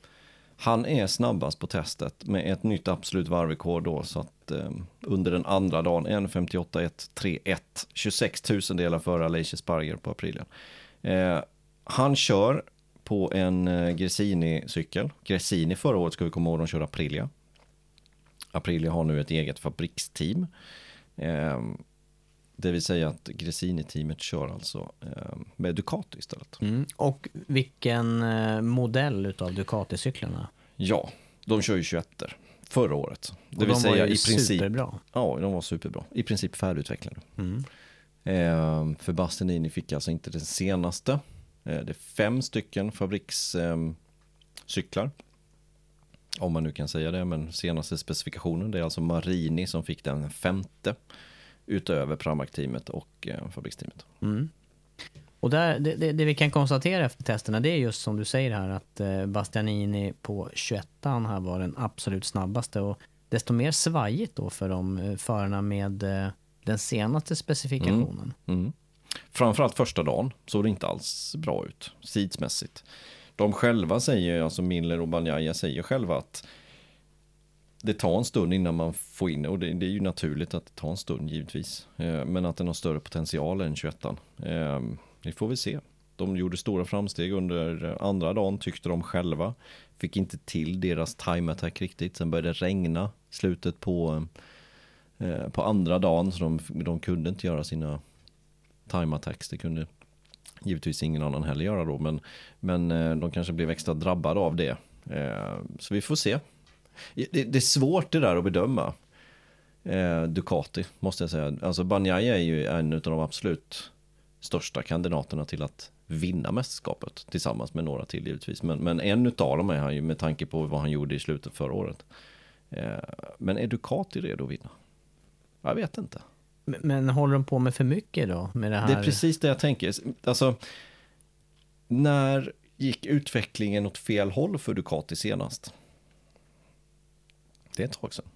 Han är snabbast på testet med ett nytt absolut varvrekord då, så att eh, under den andra dagen en femtioåtta ett tre ett, tjugosex tusendelar före Aleix Esparger på Aprilia. Eh, han kör på en eh, Gresini-cykel. Gresini förra året, ska vi komma ihåg, de kör Aprilia. Aprilia har nu ett eget fabriksteam. Eh, det vill säga att Gresini-teamet kör alltså eh, med Ducati istället. Mm. Och vilken eh, modell utav Ducati-cyklarna? Ja, de kör ju tjugoett förra året. Det Och vill de säga var ju i princip, superbra. Ja, de var superbra. I princip färdigutvecklade. Mm. Eh, för Bastianini fick alltså inte den senaste. Eh, det är fem stycken fabrikscyklar. Eh, om man nu kan säga det, men senaste specifikationen, det är alltså Marini som fick den femte utöver Pramac-teamet och eh, fabriksteamet. Mm. Och där, det, det, det vi kan konstatera efter testerna, det är just som du säger här, att eh, Bastianini på tjugoettan här var den absolut snabbaste, och desto mer svajigt då för de eh, förarna med eh, den senaste specifikationen. Mm. Mm. Framförallt första dagen såg det inte alls bra ut tidsmässigt. De själva säger, alltså Miller och Bagnaia säger själva att det tar en stund innan man får in, och det, det är ju naturligt att det tar en stund givetvis, eh, men att den har större potential än tjugoettan. Eh, vi får vi se. De gjorde stora framsteg under andra dagen, tyckte de själva. Fick inte till deras time attack riktigt. Sen började det regna i slutet på, eh, på andra dagen, så de, de kunde inte göra sina time attacks. Det kunde givetvis ingen annan heller göra då, men, men eh, de kanske blev extra drabbade av det. Eh, så vi får se. Det, det är svårt det där att bedöma. Eh, Ducati måste jag säga. Alltså Bagnaia är ju en av de absolut största kandidaterna till att vinna mästerskapet tillsammans med några till givetvis. Men, men en utav dem är han ju med tanke på vad han gjorde i slutet förra året. Eh, men är Ducati redo att vinna? Jag vet inte. Men, men håller de på med för mycket då? Med det här? Det är precis det jag tänker. Alltså, när gick utvecklingen åt fel håll för Ducati senast? Det är ett tag sedan.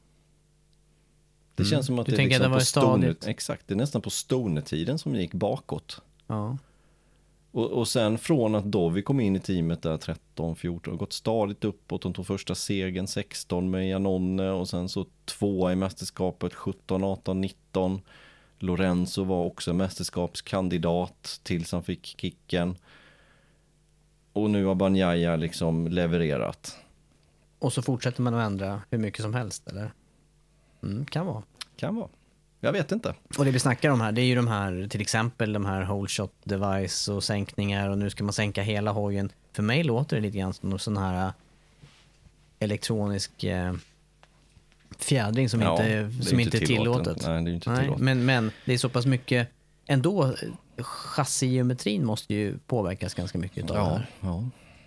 Det Mm. känns som att Du det är tänker liksom att det var på Stone, stadigt? exakt, det är nästan på Stone-tiden som gick bakåt. Ja. Och, och sen från att Dovi kom in i teamet där tretton fjorton och gått stadigt uppåt. De tog första segern sexton med Janone, och sen så tvåa i mästerskapet sjutton arton nitton. Lorenzo var också mästerskapskandidat tills han fick kicken. Och nu har Bagnaia liksom levererat. Och så fortsätter man att ändra hur mycket som helst, eller? Mm, kan vara. Kan vara. Jag vet inte. Och det vi snackar om här, det är ju de här, till exempel de här whole shot device och sänkningar, och nu ska man sänka hela hojen. För mig låter det lite grann som någon sån här elektronisk eh, fjädring som Ja, inte, det är som inte inte är tillåtet. tillåtet. Nej, det är inte Nej, tillåtet. men, men det är så pass mycket ändå. Chassigeometrin måste ju påverkas ganska mycket av det Ja, här. ja.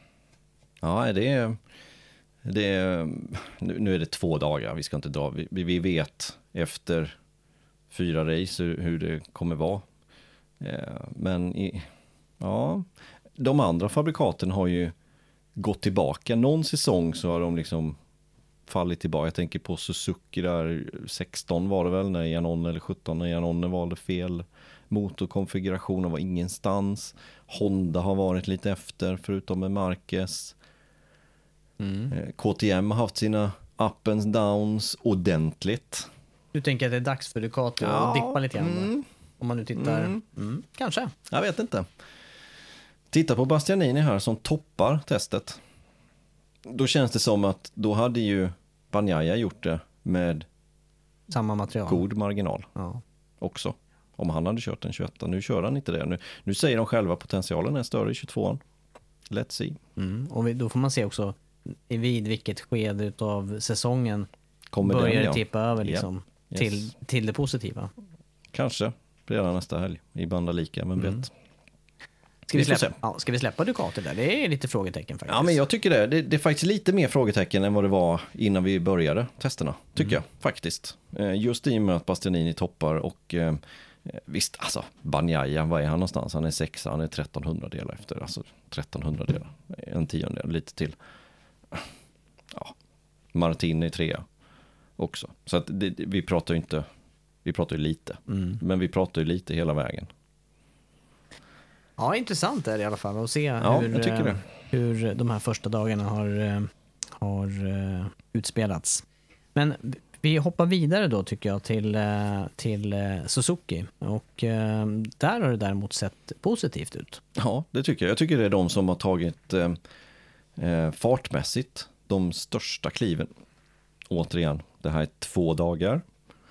Ja, det är, det är nu, nu är det två dagar, vi ska inte dra. Vi, vi vet efter fyra race hur, hur det kommer vara. Eh, men i, ja, de andra fabrikaten har ju gått tillbaka. Någon säsong så har de liksom fallit tillbaka. Jag tänker på Suzuki där, sexton var det väl, när Janone, eller sjutton när Janone valde fel motorkonfiguration och var ingenstans. Honda har varit lite efter, förutom med Marquez. Mm. K T M har haft sina up and downs ordentligt. Du tänker att det är dags för Ducati att ja, dippa lite grann? Mm. Om man nu tittar... Mm. Mm, kanske. Jag vet inte. Titta på Bastianini här som toppar testet. Då känns det som att då hade ju Bagnaia gjort det med samma material. God marginal ja. också. Om han hade kört en tjugoett. Nu kör han inte det. Nu, nu säger de själva att potentialen är större i tjugotvåan. Let's see. Mm. Och vi, då får man se också vid vilket skede av säsongen kommer börjar den, det ja. tippa över liksom, yeah. till, yes. till det positiva. Kanske redan nästa helg i Banda Lika, men mm. vet. Ska vi, släppa, ja, ska vi släppa Ducati där? Det är lite frågetecken faktiskt. Ja, men jag tycker det. Det, det är faktiskt lite mer frågetecken än vad det var innan vi började testerna, tycker mm. jag faktiskt. Just i och med att Bastianini toppar och eh, visst, alltså Bagnaia, vad är han någonstans? Han är sexa, han är trettonhundra delar efter, alltså trettonhundra delar, en tiondel, lite till. Ja, Martin är trea också. Så att det, vi pratar ju inte, vi pratar ju lite, mm. men vi pratar ju lite hela vägen. Ja, intressant är det i alla fall att se ja, hur, jag tycker det. hur de här första dagarna har, har utspelats. Men vi hoppar vidare då tycker jag till, till Suzuki och där har det däremot sett positivt ut. Ja, det tycker jag. Jag tycker det är de som har tagit eh, fartmässigt de största kliven. Återigen, det här är två dagar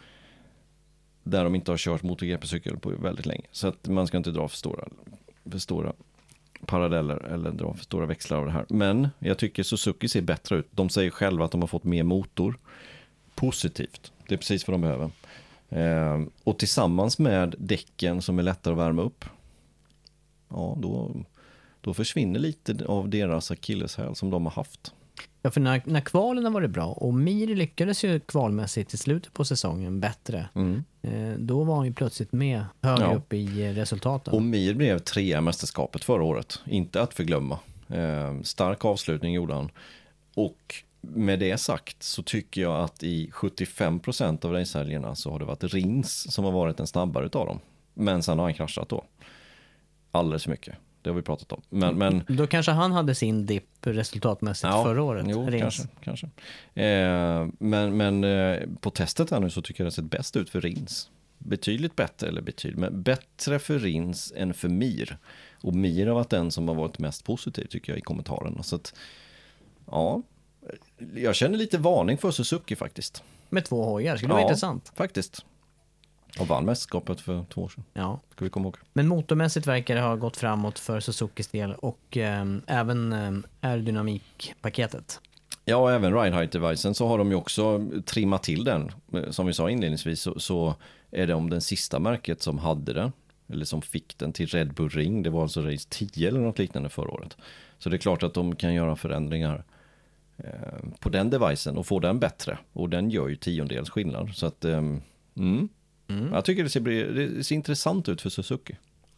där de inte har kört MotoGP-cykel på väldigt länge. Så att man ska inte dra för stora, för stora paralleller eller dra för stora växlar av det här. Men jag tycker Suzuki ser bättre ut. De säger själva att de har fått mer motor. Positivt. Det är precis vad de behöver. Eh, och tillsammans med däcken som är lättare att värma upp. Ja, då, då försvinner lite av deras akilleshäl som de har haft. Ja, för när, när kvalen var det bra och Mir lyckades ju kvalmässigt i slutet på säsongen bättre. Mm. Eh, då var han ju plötsligt med högre ja. upp i resultaten. Och Mir blev trea i mästerskapet förra året. Inte att förglömma. Eh, stark avslutning gjorde han. Och med det sagt så tycker jag att i sjuttiofem procent av racehelgerna så har det varit Rins som har varit den snabbare utav dem. Men sen har han kraschat då. Alldeles för mycket. Det har vi pratat om. Men, men, då kanske han hade sin dipp resultatmässigt ja, förra året. Jo, Rins. kanske. kanske. Eh, men men eh, på testet här nu så tycker jag det ser bäst ut för Rins. Betydligt bättre, eller betydligt, men bättre för Rins än för Mir. Och Mir har varit den som har varit mest positiv tycker jag i kommentarerna. Så att, ja, jag känner lite varning för Suzuki faktiskt. Med två hojar, skulle det ja, vara intressant. Faktiskt. Och vann mästerskapet för två år sedan. Ja. Ska vi komma ihåg. Men motormässigt verkar det ha gått framåt för Suzukis del och eh, även eh, aerodynamikpaketet. Ja, och även ride height devicen så har de ju också trimmat till den. Som vi sa inledningsvis så, så är det om den sista märket som hade den. Eller som fick den till Red Bull Ring. Det var alltså race tio eller något liknande förra året. Så det är klart att de kan göra förändringar eh, på den devicen och få den bättre. Och den gör ju tiondels skillnad. Så att, eh, mm. Mm. Jag tycker det ser, det ser intressant ut för Suzuki.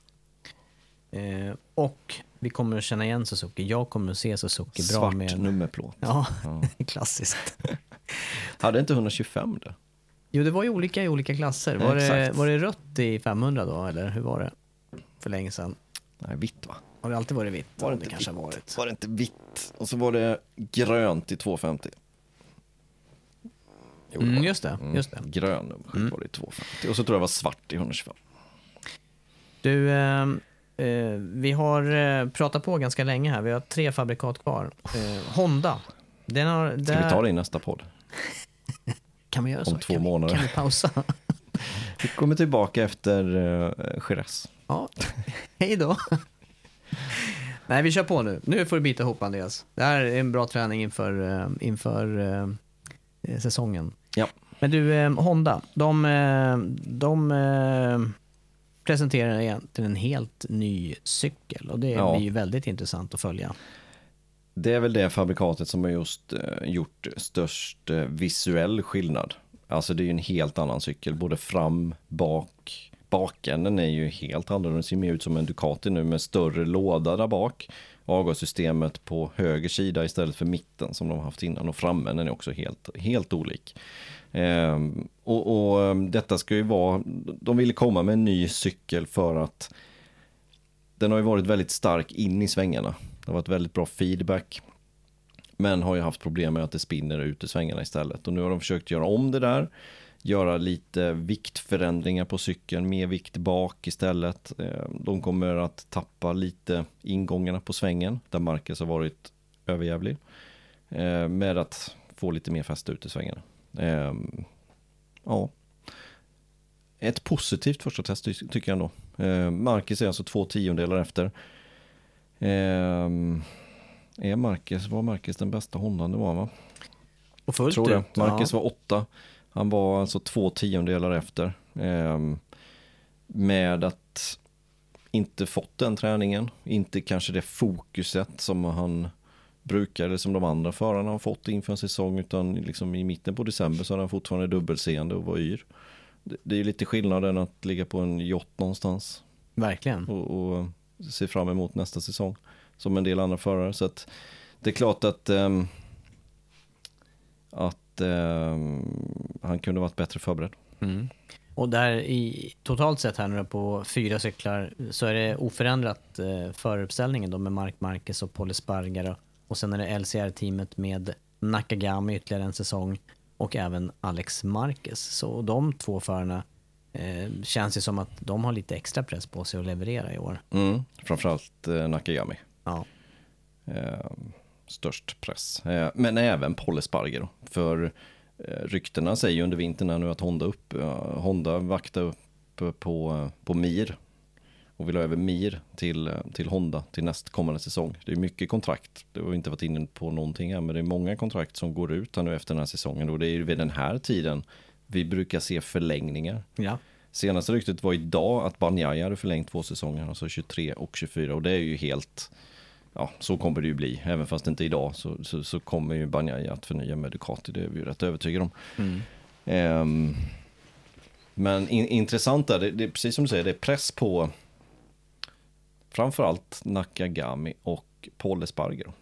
Eh, och vi kommer att känna igen Suzuki. Jag kommer att se Suzuki bra svart med... Svart nummerplåt. Ja, ja. Klassiskt. Hade inte etthundratjugofem det? Jo, det var ju olika i olika klasser. Var, ja, det, var det rött i femhundra då, eller hur var det? För länge sedan. Nej, vitt va? Har det alltid varit vitt? Var det, det inte kanske vitt? Varit. Var det inte vitt? Och så var det grönt i tvåhundrafemtio. Jo, mm, just det, just det. Mm, grön mm. var det i tvåhundrafemtio. Och så tror jag det var svart i etthundratjugofem. Du, eh, eh, vi har eh, pratat på ganska länge här. Vi har tre fabrikat kvar. Eh, Honda. Den har, Ska där... vi ta det i nästa podd? Kan vi göra så? Om två kan månader. Vi, kan vi pausa? Vi kommer tillbaka efter uh, Jerez. Ja, hej då. Nej, vi kör på nu. Nu får du bita ihop, Andreas. Det här är en bra träning inför, uh, inför uh, säsongen. Ja. Men du, eh, Honda, de, eh, de eh, presenterar egentligen en helt ny cykel. Och det ja. blir ju väldigt intressant att följa. Det är väl det fabrikatet som har just eh, gjort störst eh, visuell skillnad. Alltså det är ju en helt annan cykel. Både fram, bak, bakänden är ju helt annorlunda. Den ser mer ut som en Ducati nu med större låda där bak. Avgassystemet på höger sida istället för mitten som de har haft innan. Och framänden är också helt, helt olik. Eh, och, och detta ska ju vara, de ville komma med en ny cykel för att den har ju varit väldigt stark in i svängarna. Det har varit väldigt bra feedback. Men har ju haft problem med att det spinner ut i svängarna istället. Och nu har de försökt göra om det där. Göra lite viktförändringar på cykeln. Mer vikt bak istället. De kommer att tappa lite ingångarna på svängen. Där Marquez har varit överjävlig. Med att få lite mer fäste ut i svängarna. Ja. Ett positivt första test tycker jag ändå. Marquez är alltså två tiondelar efter. Är Marquez, var Marquez den bästa Hondan det var, va? Och fullt tror det. ut. Marquez Ja. var åtta. Han var alltså två tiondelar efter. Eh, med att inte fått den träningen. Inte kanske det fokuset som han brukar, eller som de andra förarna har fått inför en säsong. Utan liksom i mitten på december så har han fortfarande dubbelseende och var yr. Det, det är lite skillnaden att ligga på en yacht någonstans. Verkligen. Och, och se fram emot nästa säsong. Som en del andra förare. Så att det är klart att um, att um, han kunde varit bättre förberedd. Mm. Och där i totalt sett här nu på fyra cyklar så är det oförändrat eh, föruppställningen då med Marc Marquez och Pol Espargaro. Och sen är det L C R-teamet med Nakagami ytterligare en säsong och även Alex Marquez. Så de två förarna eh, känns det som att de har lite extra press på sig att leverera i år. Mm. Framförallt eh, Nakagami. Ja. Eh, störst press. Eh, men även Pol Espargaro. För eh, ryktena säger ju under vintern nu att Honda, upp, eh, Honda vaktar upp på, på Mir. Och vill ha över Mir till, till Honda till nästkommande säsong. Det är mycket kontrakt. Det har inte varit inne på någonting här. Men det är många kontrakt som går ut här nu efter den här säsongen. Och det är ju vid den här tiden vi brukar se förlängningar. Ja. Senaste ryktet var idag att Bagnaia hade förlängt två säsonger. Alltså tjugotre och tjugofyra. Och det är ju helt... Ja, så kommer det ju bli. Även fast inte idag så, så, så kommer ju Bagnaia att förnya med Ducati. Det är vi ju rätt övertygade om. Mm. Um, men in, intressant är det, det är precis som du säger, det är press på framförallt Nakagami och Pol Espargaro.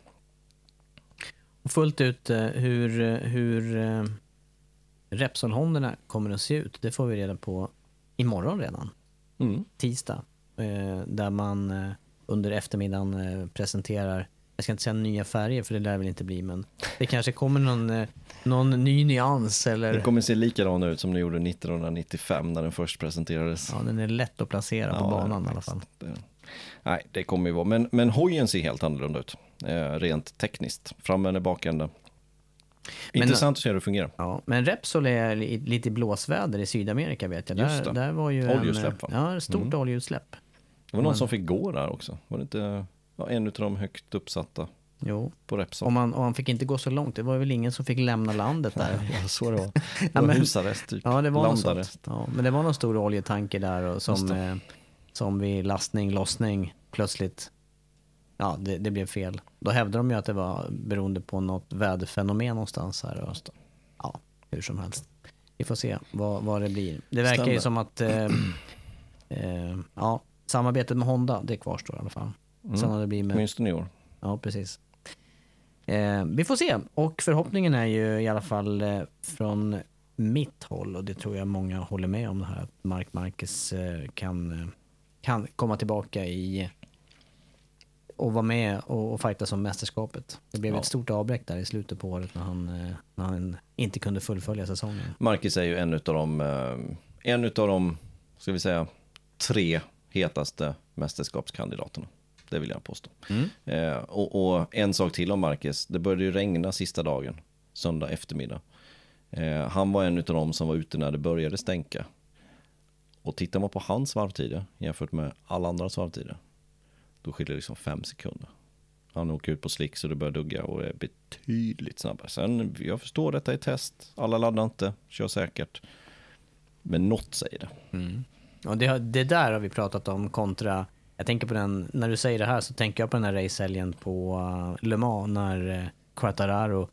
Och fullt ut hur, hur Repsol-Honderna kommer att se ut, det får vi reda på imorgon redan. Mm. Tisdag. Där man under eftermiddagen presenterar, jag ska inte säga nya färger för det lär väl inte bli, men det kanske kommer någon, någon ny nyans eller... Den kommer se likadan ut som den gjorde nittonhundranittiofem när den först presenterades. Ja, den är lätt att placera ja, på banan i alla fall. Det, nej, det kommer ju vara, men, men hojen ser helt annorlunda ut, eh, rent tekniskt. Framände, bakände. Intressant att se hur det fungerar. Ja, men Repsol är lite blåsväder i Sydamerika vet jag. Där, där var ju oljeutsläpp, en, ja, stort mm. oljeutsläpp. Det var någon men... som fick gå där också. Var det inte ja, en av de högt uppsatta jo. På Repsol? Och man, och man fick inte gå så långt. Det var väl ingen som fick lämna landet där. Ja, så det var. Det var ja, men, husarrest typ. Ja, det var något sånt. Ja, men det var någon stor oljetanker där och som, eh, som vid lastning, lossning plötsligt ja, det, det blev fel. Då hävdade de ju att det var beroende på något väderfenomen någonstans här. Och, ja, hur som helst. Vi får se vad, vad det blir. Det verkar Stämmer. ju som att eh, eh, ja, samarbetet med Honda, det kvarstår i alla fall. Mm. Sen har det blivit med... Minst i år. Ja, precis. Eh, vi får se. Och förhoppningen är ju i alla fall eh, från mitt håll, och det tror jag många håller med om det här, att Marc Marquez eh, kan, eh, kan komma tillbaka i och vara med och, och fighta som mästerskapet. Det blev ja. ett stort avbräck där i slutet på året när han, eh, när han inte kunde fullfölja säsongen. Marquez är ju en utav de, eh, en utav de, ska vi säga, tre hetaste mästerskapskandidaterna. Det vill jag påstå. Mm. Eh, och, och en sak till om Marquez. Det började ju regna sista dagen. Söndag eftermiddag. Eh, han var en av dem som var ute när det började stänka. Och tittar man på hans varvtider jämfört med alla andra varvtider. Då skiljer det liksom fem sekunder. Han åker ut på slick så det börjar dugga och är betydligt snabbare. Sen, jag förstår detta i test. Alla laddar inte. Kör säkert. Men något säger det. Mm. Och det, det där har vi pratat om kontra... Jag tänker på den, när du säger det här så tänker jag på den här racehelgen på uh, Le Mans när uh, Quartararo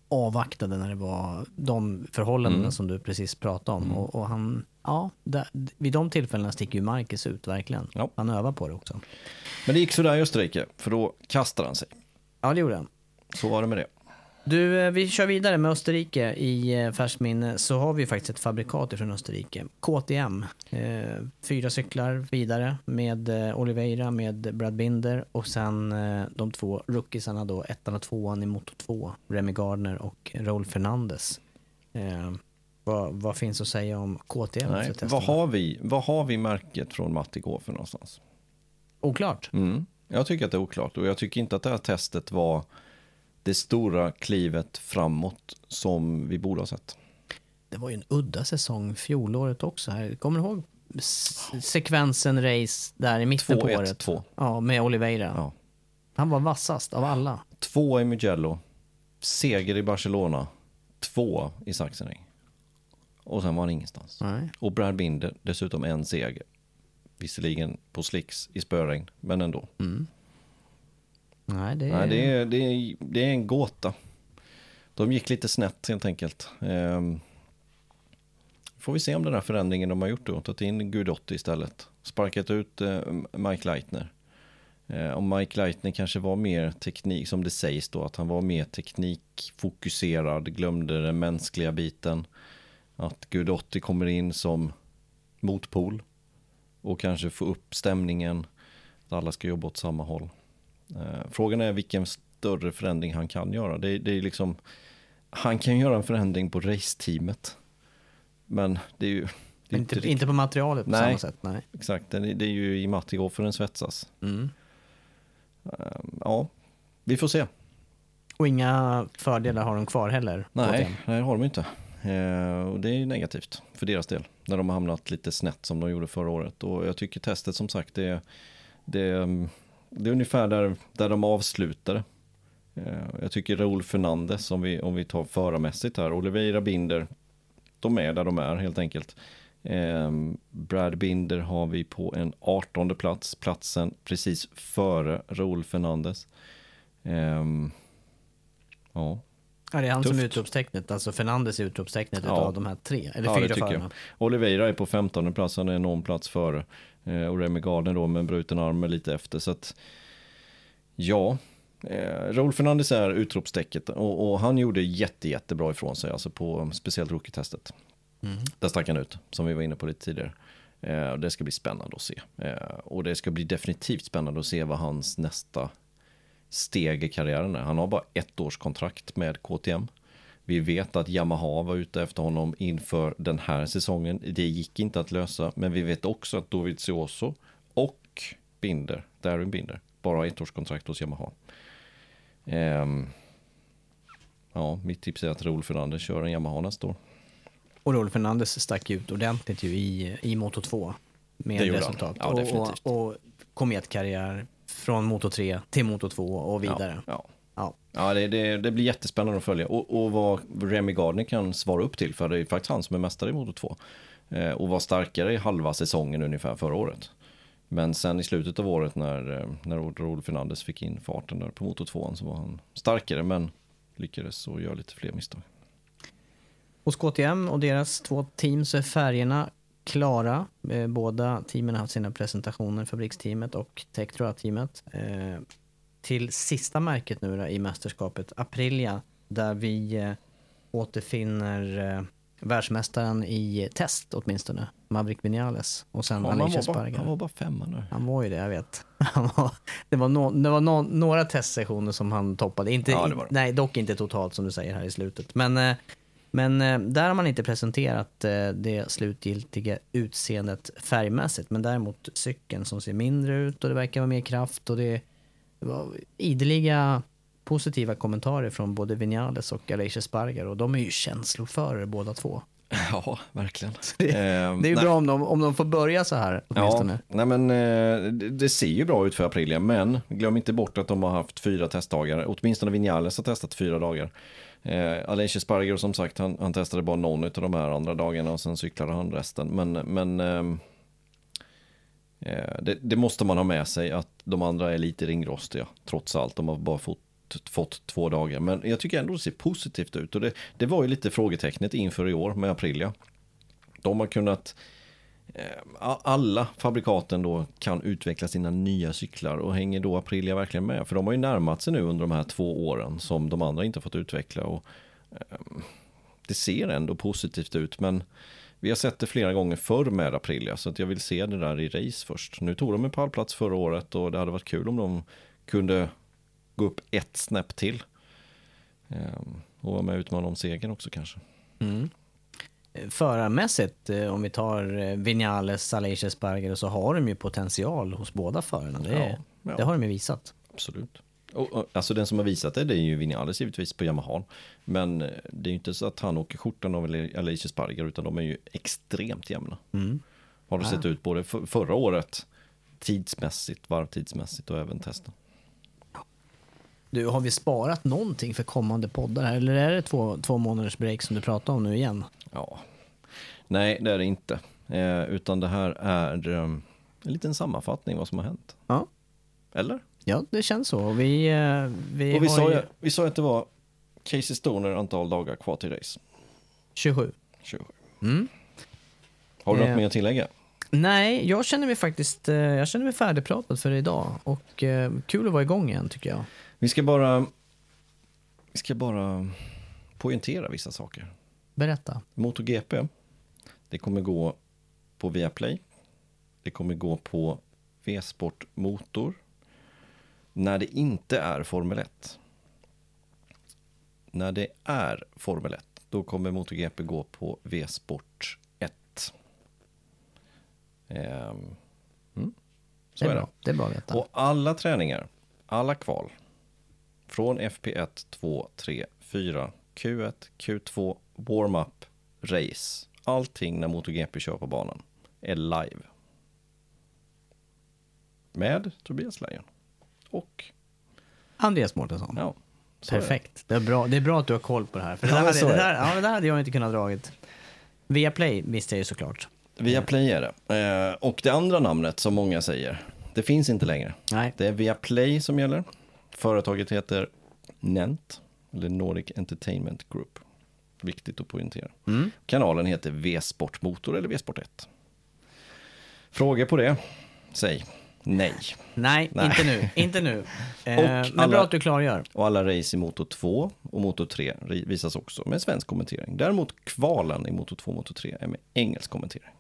avvaktade när det var de förhållanden Mm. som du precis pratade om. Mm. Och, och han, ja, där, vid de tillfällena sticker ju Marcus ut verkligen. Ja. Han övar på det också. Men det gick så där i Österrike, för då kastade han sig. Ja, det gjorde han. Så var det med det. Du, eh, vi kör vidare med Österrike i eh, färskt minne. Så har vi faktiskt ett fabrikat från Österrike. K T M. Eh, fyra cyklar vidare med eh, Oliveira, med Brad Binder och sen eh, de två rookiesarna då, ettan och tvåan i Moto två. Remy Gardner och Raúl Fernández. Eh, vad, vad finns att säga om K T M? Nej, vad, har vi, vad har vi märket från Matti Gå för någonstans? Oklart. Mm. Jag tycker att det är oklart och jag tycker inte att det här testet var det stora klivet framåt som vi borde ha sett. Det var ju en udda säsong fjolåret också här. Kommer du ihåg s- sekvensen race där i mitten på året? två. Ja, med Oliveira. Ja. Han var vassast av alla. Två i Mugello, seger i Barcelona, två i Sachsenring. Och sen var han ingenstans. Nej. Och Brad Binder dessutom en seger. Visserligen på slicks i spöregn, men ändå. Mm. Nej, det är... Nej, det, är, det, är, det är en gåta. De gick lite snett helt enkelt. Ehm, får vi se om den här förändringen de har gjort då. Tagit in Guidotti istället. Sparkat ut eh, Mike Leitner. Eh, om Mike Leitner kanske var mer teknik, som det sägs då, att han var mer teknikfokuserad, glömde den mänskliga biten. Att Guidotti kommer in som motpol och kanske få upp stämningen. Att alla ska jobba åt samma håll. Eh, frågan är vilken större förändring han kan göra. Det, det är liksom, han kan göra en förändring på raceteamet. Men det är ju... Det är inte, inte, inte på materialet på nej, samma sätt. Nej, exakt. Det är, det är ju i Matti Gå för den svetsas. mm. Eh, ja, vi får se. Och inga fördelar har de kvar heller. Nej, K T M. nej det har de inte. Eh, och det är negativt för deras del. När de har hamnat lite snett som de gjorde förra året. Och jag tycker testet som sagt, det, det, det är ungefär där, där de avslutade. Eh, jag tycker Raúl Fernández, om vi, om vi tar förarmässigt här. Oliveira, Binder, de är där de är helt enkelt. Eh, Brad Binder har vi på en artonde plats. Platsen precis före Raúl Fernández. Eh, ja. Ja, det är han Tufft. som är utropstecknet. Alltså Fernandes är utropstecknet Ja. av de här tre. Eller Ja, fyra det tycker förarna. jag. Oliveira är på femtonde plats, han är någon plats före. Eh, och Remy Gardner då med en bruten arm är lite efter. Så att, ja, eh, Raúl Fernández är utropstecket. Och, och han gjorde jätte, jättebra ifrån sig, alltså på speciellt rookie-testet. Mm. Där stack han ut, som vi var inne på lite tidigare. Eh, och det ska bli spännande att se. Eh, och det ska bli definitivt spännande att se vad hans nästa steg i karriären är. Han har bara ett års kontrakt med K T M. Vi vet att Yamaha var ute efter honom inför den här säsongen. Det gick inte att lösa, men vi vet också att Dovizioso och Binder, Darren Binder, bara har ett års kontrakt hos Yamaha. Ehm, ja, mitt tips är att Raúl Fernández kör en Yamaha nästa år. Och Raúl Fernández stack ut ordentligt ju i, i Moto två med Det gjorde resultat. han. Ja, definitivt. och, och kometkarriär från Moto tre till Moto två och vidare. Ja, ja. Ja. Ja, det, det, det blir jättespännande att följa. Och, och vad Remy Gardner kan svara upp till, för det är faktiskt han som är mästare i Moto två. Eh, och var starkare i halva säsongen ungefär förra året. Men sen i slutet av året när, när Raúl Fernández fick in farten där på Moto två så var han starkare, men lyckades så göra lite fler misstag. Hos K T M och deras två team så är färgerna klara. Eh, båda teamen har haft sina presentationer, fabriksteamet och Tektroa-teamet. Eh, till sista märket nu då, i mästerskapet, Aprilia, där vi eh, återfinner eh, världsmästaren i test åtminstone, Maverick Vinales, och sen Ja, Aleix han, var bara, Espargaro. han var bara femma nu. Han var ju det, jag vet. Han var, det var, no, det var no, några testsessioner som han toppade. Inte, Ja, det var det. Nej, dock inte totalt som du säger här i slutet. Men, eh, men eh, där har man inte presenterat eh, det slutgiltiga utseendet färgmässigt. Men däremot cykeln som ser mindre ut och det verkar vara mer kraft. Och det var ideliga positiva kommentarer från både Vinales och Aleix Espargaro. Och de är ju känsloförare båda två. Ja, verkligen. Det, Ehm, det är ju nej. bra om de, om de får börja så här åtminstone. Ja, nej men eh, det, det ser ju bra ut för Aprilia, men glöm inte bort att de har haft fyra testdagar. Åtminstone Vinales har testat fyra dagar. Eh, Aleix Espargaro som sagt, han, han testade bara någon av de här andra dagarna och sen cyklade han resten. Men, men ehm, eh, det, det måste man ha med sig, att de andra är lite ringrostiga trots allt. De har bara fått fått, fått två dagar. Men jag tycker ändå det ser positivt ut. Och det, det var ju lite frågetecknet inför i år med Aprilia. De har kunnat... Alla fabrikaten då kan utveckla sina nya cyklar och hänger då Aprilia verkligen med? För de har ju närmat sig nu under de här två åren som de andra inte fått utveckla och um, det ser ändå positivt ut, men vi har sett det flera gånger förr med Aprilia, så att jag vill se det där i race först. Nu tog de en pallplats förra året och det hade varit kul om de kunde gå upp ett snäpp till um, och vara med och utmana om segern också kanske. Mm. Förarmässigt, om vi tar Vinales, Aleix Espargaro, så har de ju potential hos båda förarna. Det, ja, ja. det har de ju visat. Absolut. Och, och, alltså den som har visat det, det är ju Vinales givetvis på Yamaha. Men det är ju inte så att han åker skjortan av Aleix Espargaro, utan de är ju extremt jämna. Mm. Har det ja. sett ut både för, förra året tidsmässigt, varvtidsmässigt och även testen. Du, har vi sparat någonting för kommande poddar här? Eller är det två, två månaders break som du pratar om nu igen? Ja, nej det är det inte. Eh, utan det här är eh, en liten sammanfattning vad som har hänt. Ja. Eller? Ja, det känns så. Vi, eh, vi, och vi, har sa, ju... vi sa att det var Casey Stoner antal dagar kvar till race. tjugosju. tjugosju. Mm. Har du eh. något mer att tillägga? Nej, jag känner mig faktiskt eh, jag känner mig färdigpratad för idag. Och eh, kul att vara igång igen tycker jag. Vi ska bara vi ska bara poängtera vissa saker. Berätta. MotoGP, det kommer gå på Viaplay. Det kommer gå på V-Sport Motor. När det inte är Formel ett. När det är Formel ett, då kommer MotoGP gå på V-Sport ett. Ehm. Mm. Så det är, är bra. det. Det är bra att veta. Och alla träningar, alla kval från F P ett, två, tre, fyra, Q ett, Q två, warm-up, race. Allting när MotoGP kör på banan är live. Med Tobias Lejon. Och Andreas Mårtensson. Ja, perfekt. Det är, bra. det är bra att du har koll på det här. För det, ja, där hade, det, där, det. ja, det där hade jag inte kunnat dragit. Viaplay visste jag ju såklart. Viaplay är det. Eh, och det andra namnet som många säger, det finns inte längre. Nej. Det är Viaplay som gäller. Företaget heter N E N T, eller Nordic Entertainment Group. Viktigt att poängtera. Mm. Kanalen heter V-Sport Motor eller V-Sport ett. Frågor på det? Säg nej. Nej, Nej. inte nu. Inte nu. Eh, men alla, bra att du klargör. Och alla race i Moto två och Moto tre visas också med svensk kommentering. Däremot kvalen i Moto två och Moto tre är med engelsk kommentering.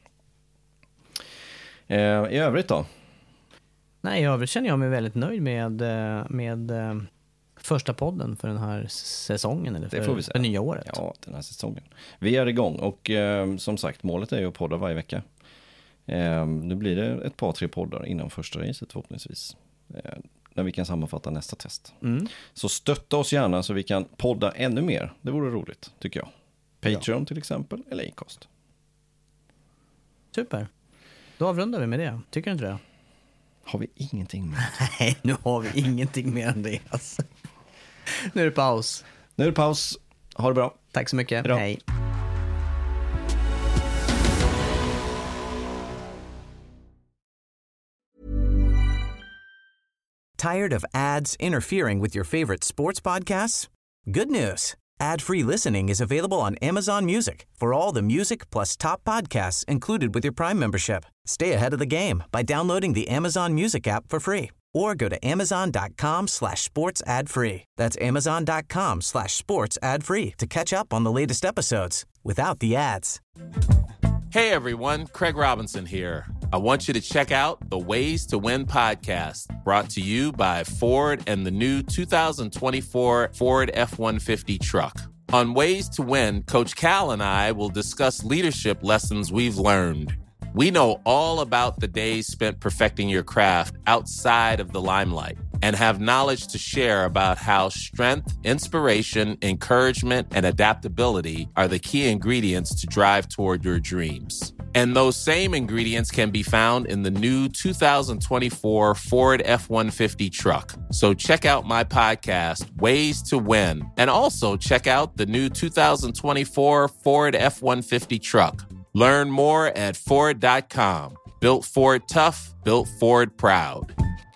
Eh, I övrigt då? Nej, i övrigt känner jag mig väldigt nöjd med, med första podden för den här säsongen eller för, det får vi säga. för nya året. Ja, den här säsongen. Vi är igång och eh, som sagt, målet är ju att podda varje vecka. Eh, nu blir det ett par, tre poddar innan första racet förhoppningsvis. Eh, när vi kan sammanfatta nästa test. Mm. Så stötta oss gärna så vi kan podda ännu mer. Det vore roligt, tycker jag. Patreon ja. till exempel, eller Acast. Super. Då avrundar vi med det. Tycker du inte det? Har vi ingenting mer? Nej, nu har vi ingenting mer än det. Alltså. Nu är det paus. Nu är det paus. Ha det bra. Tack så mycket. Hejdå. Hej. Tired of ads interfering with your favorite sports podcasts? Good news. Ad-free listening is available on Amazon Music for all the music plus top podcasts included with your Prime membership. Stay ahead of the game by downloading the Amazon Music app for free or go to amazon.com slash sports ad free. That's amazon.com slash sports ad free to catch up on the latest episodes without the ads. Hey everyone, Craig Robinson here. I want you to check out the Ways to Win podcast, brought to you by Ford and the new two thousand twenty-four Ford F one fifty truck. On Ways to Win, Coach Cal and I will discuss leadership lessons we've learned. We know all about the days spent perfecting your craft outside of the limelight and have knowledge to share about how strength, inspiration, encouragement, and adaptability are the key ingredients to drive toward your dreams. And those same ingredients can be found in the new two thousand twenty-four Ford F one fifty truck. So check out my podcast, Ways to Win, and also check out the new two thousand twenty-four Ford F one fifty truck. Learn more at Ford dot com. Built Ford tough, built Ford proud.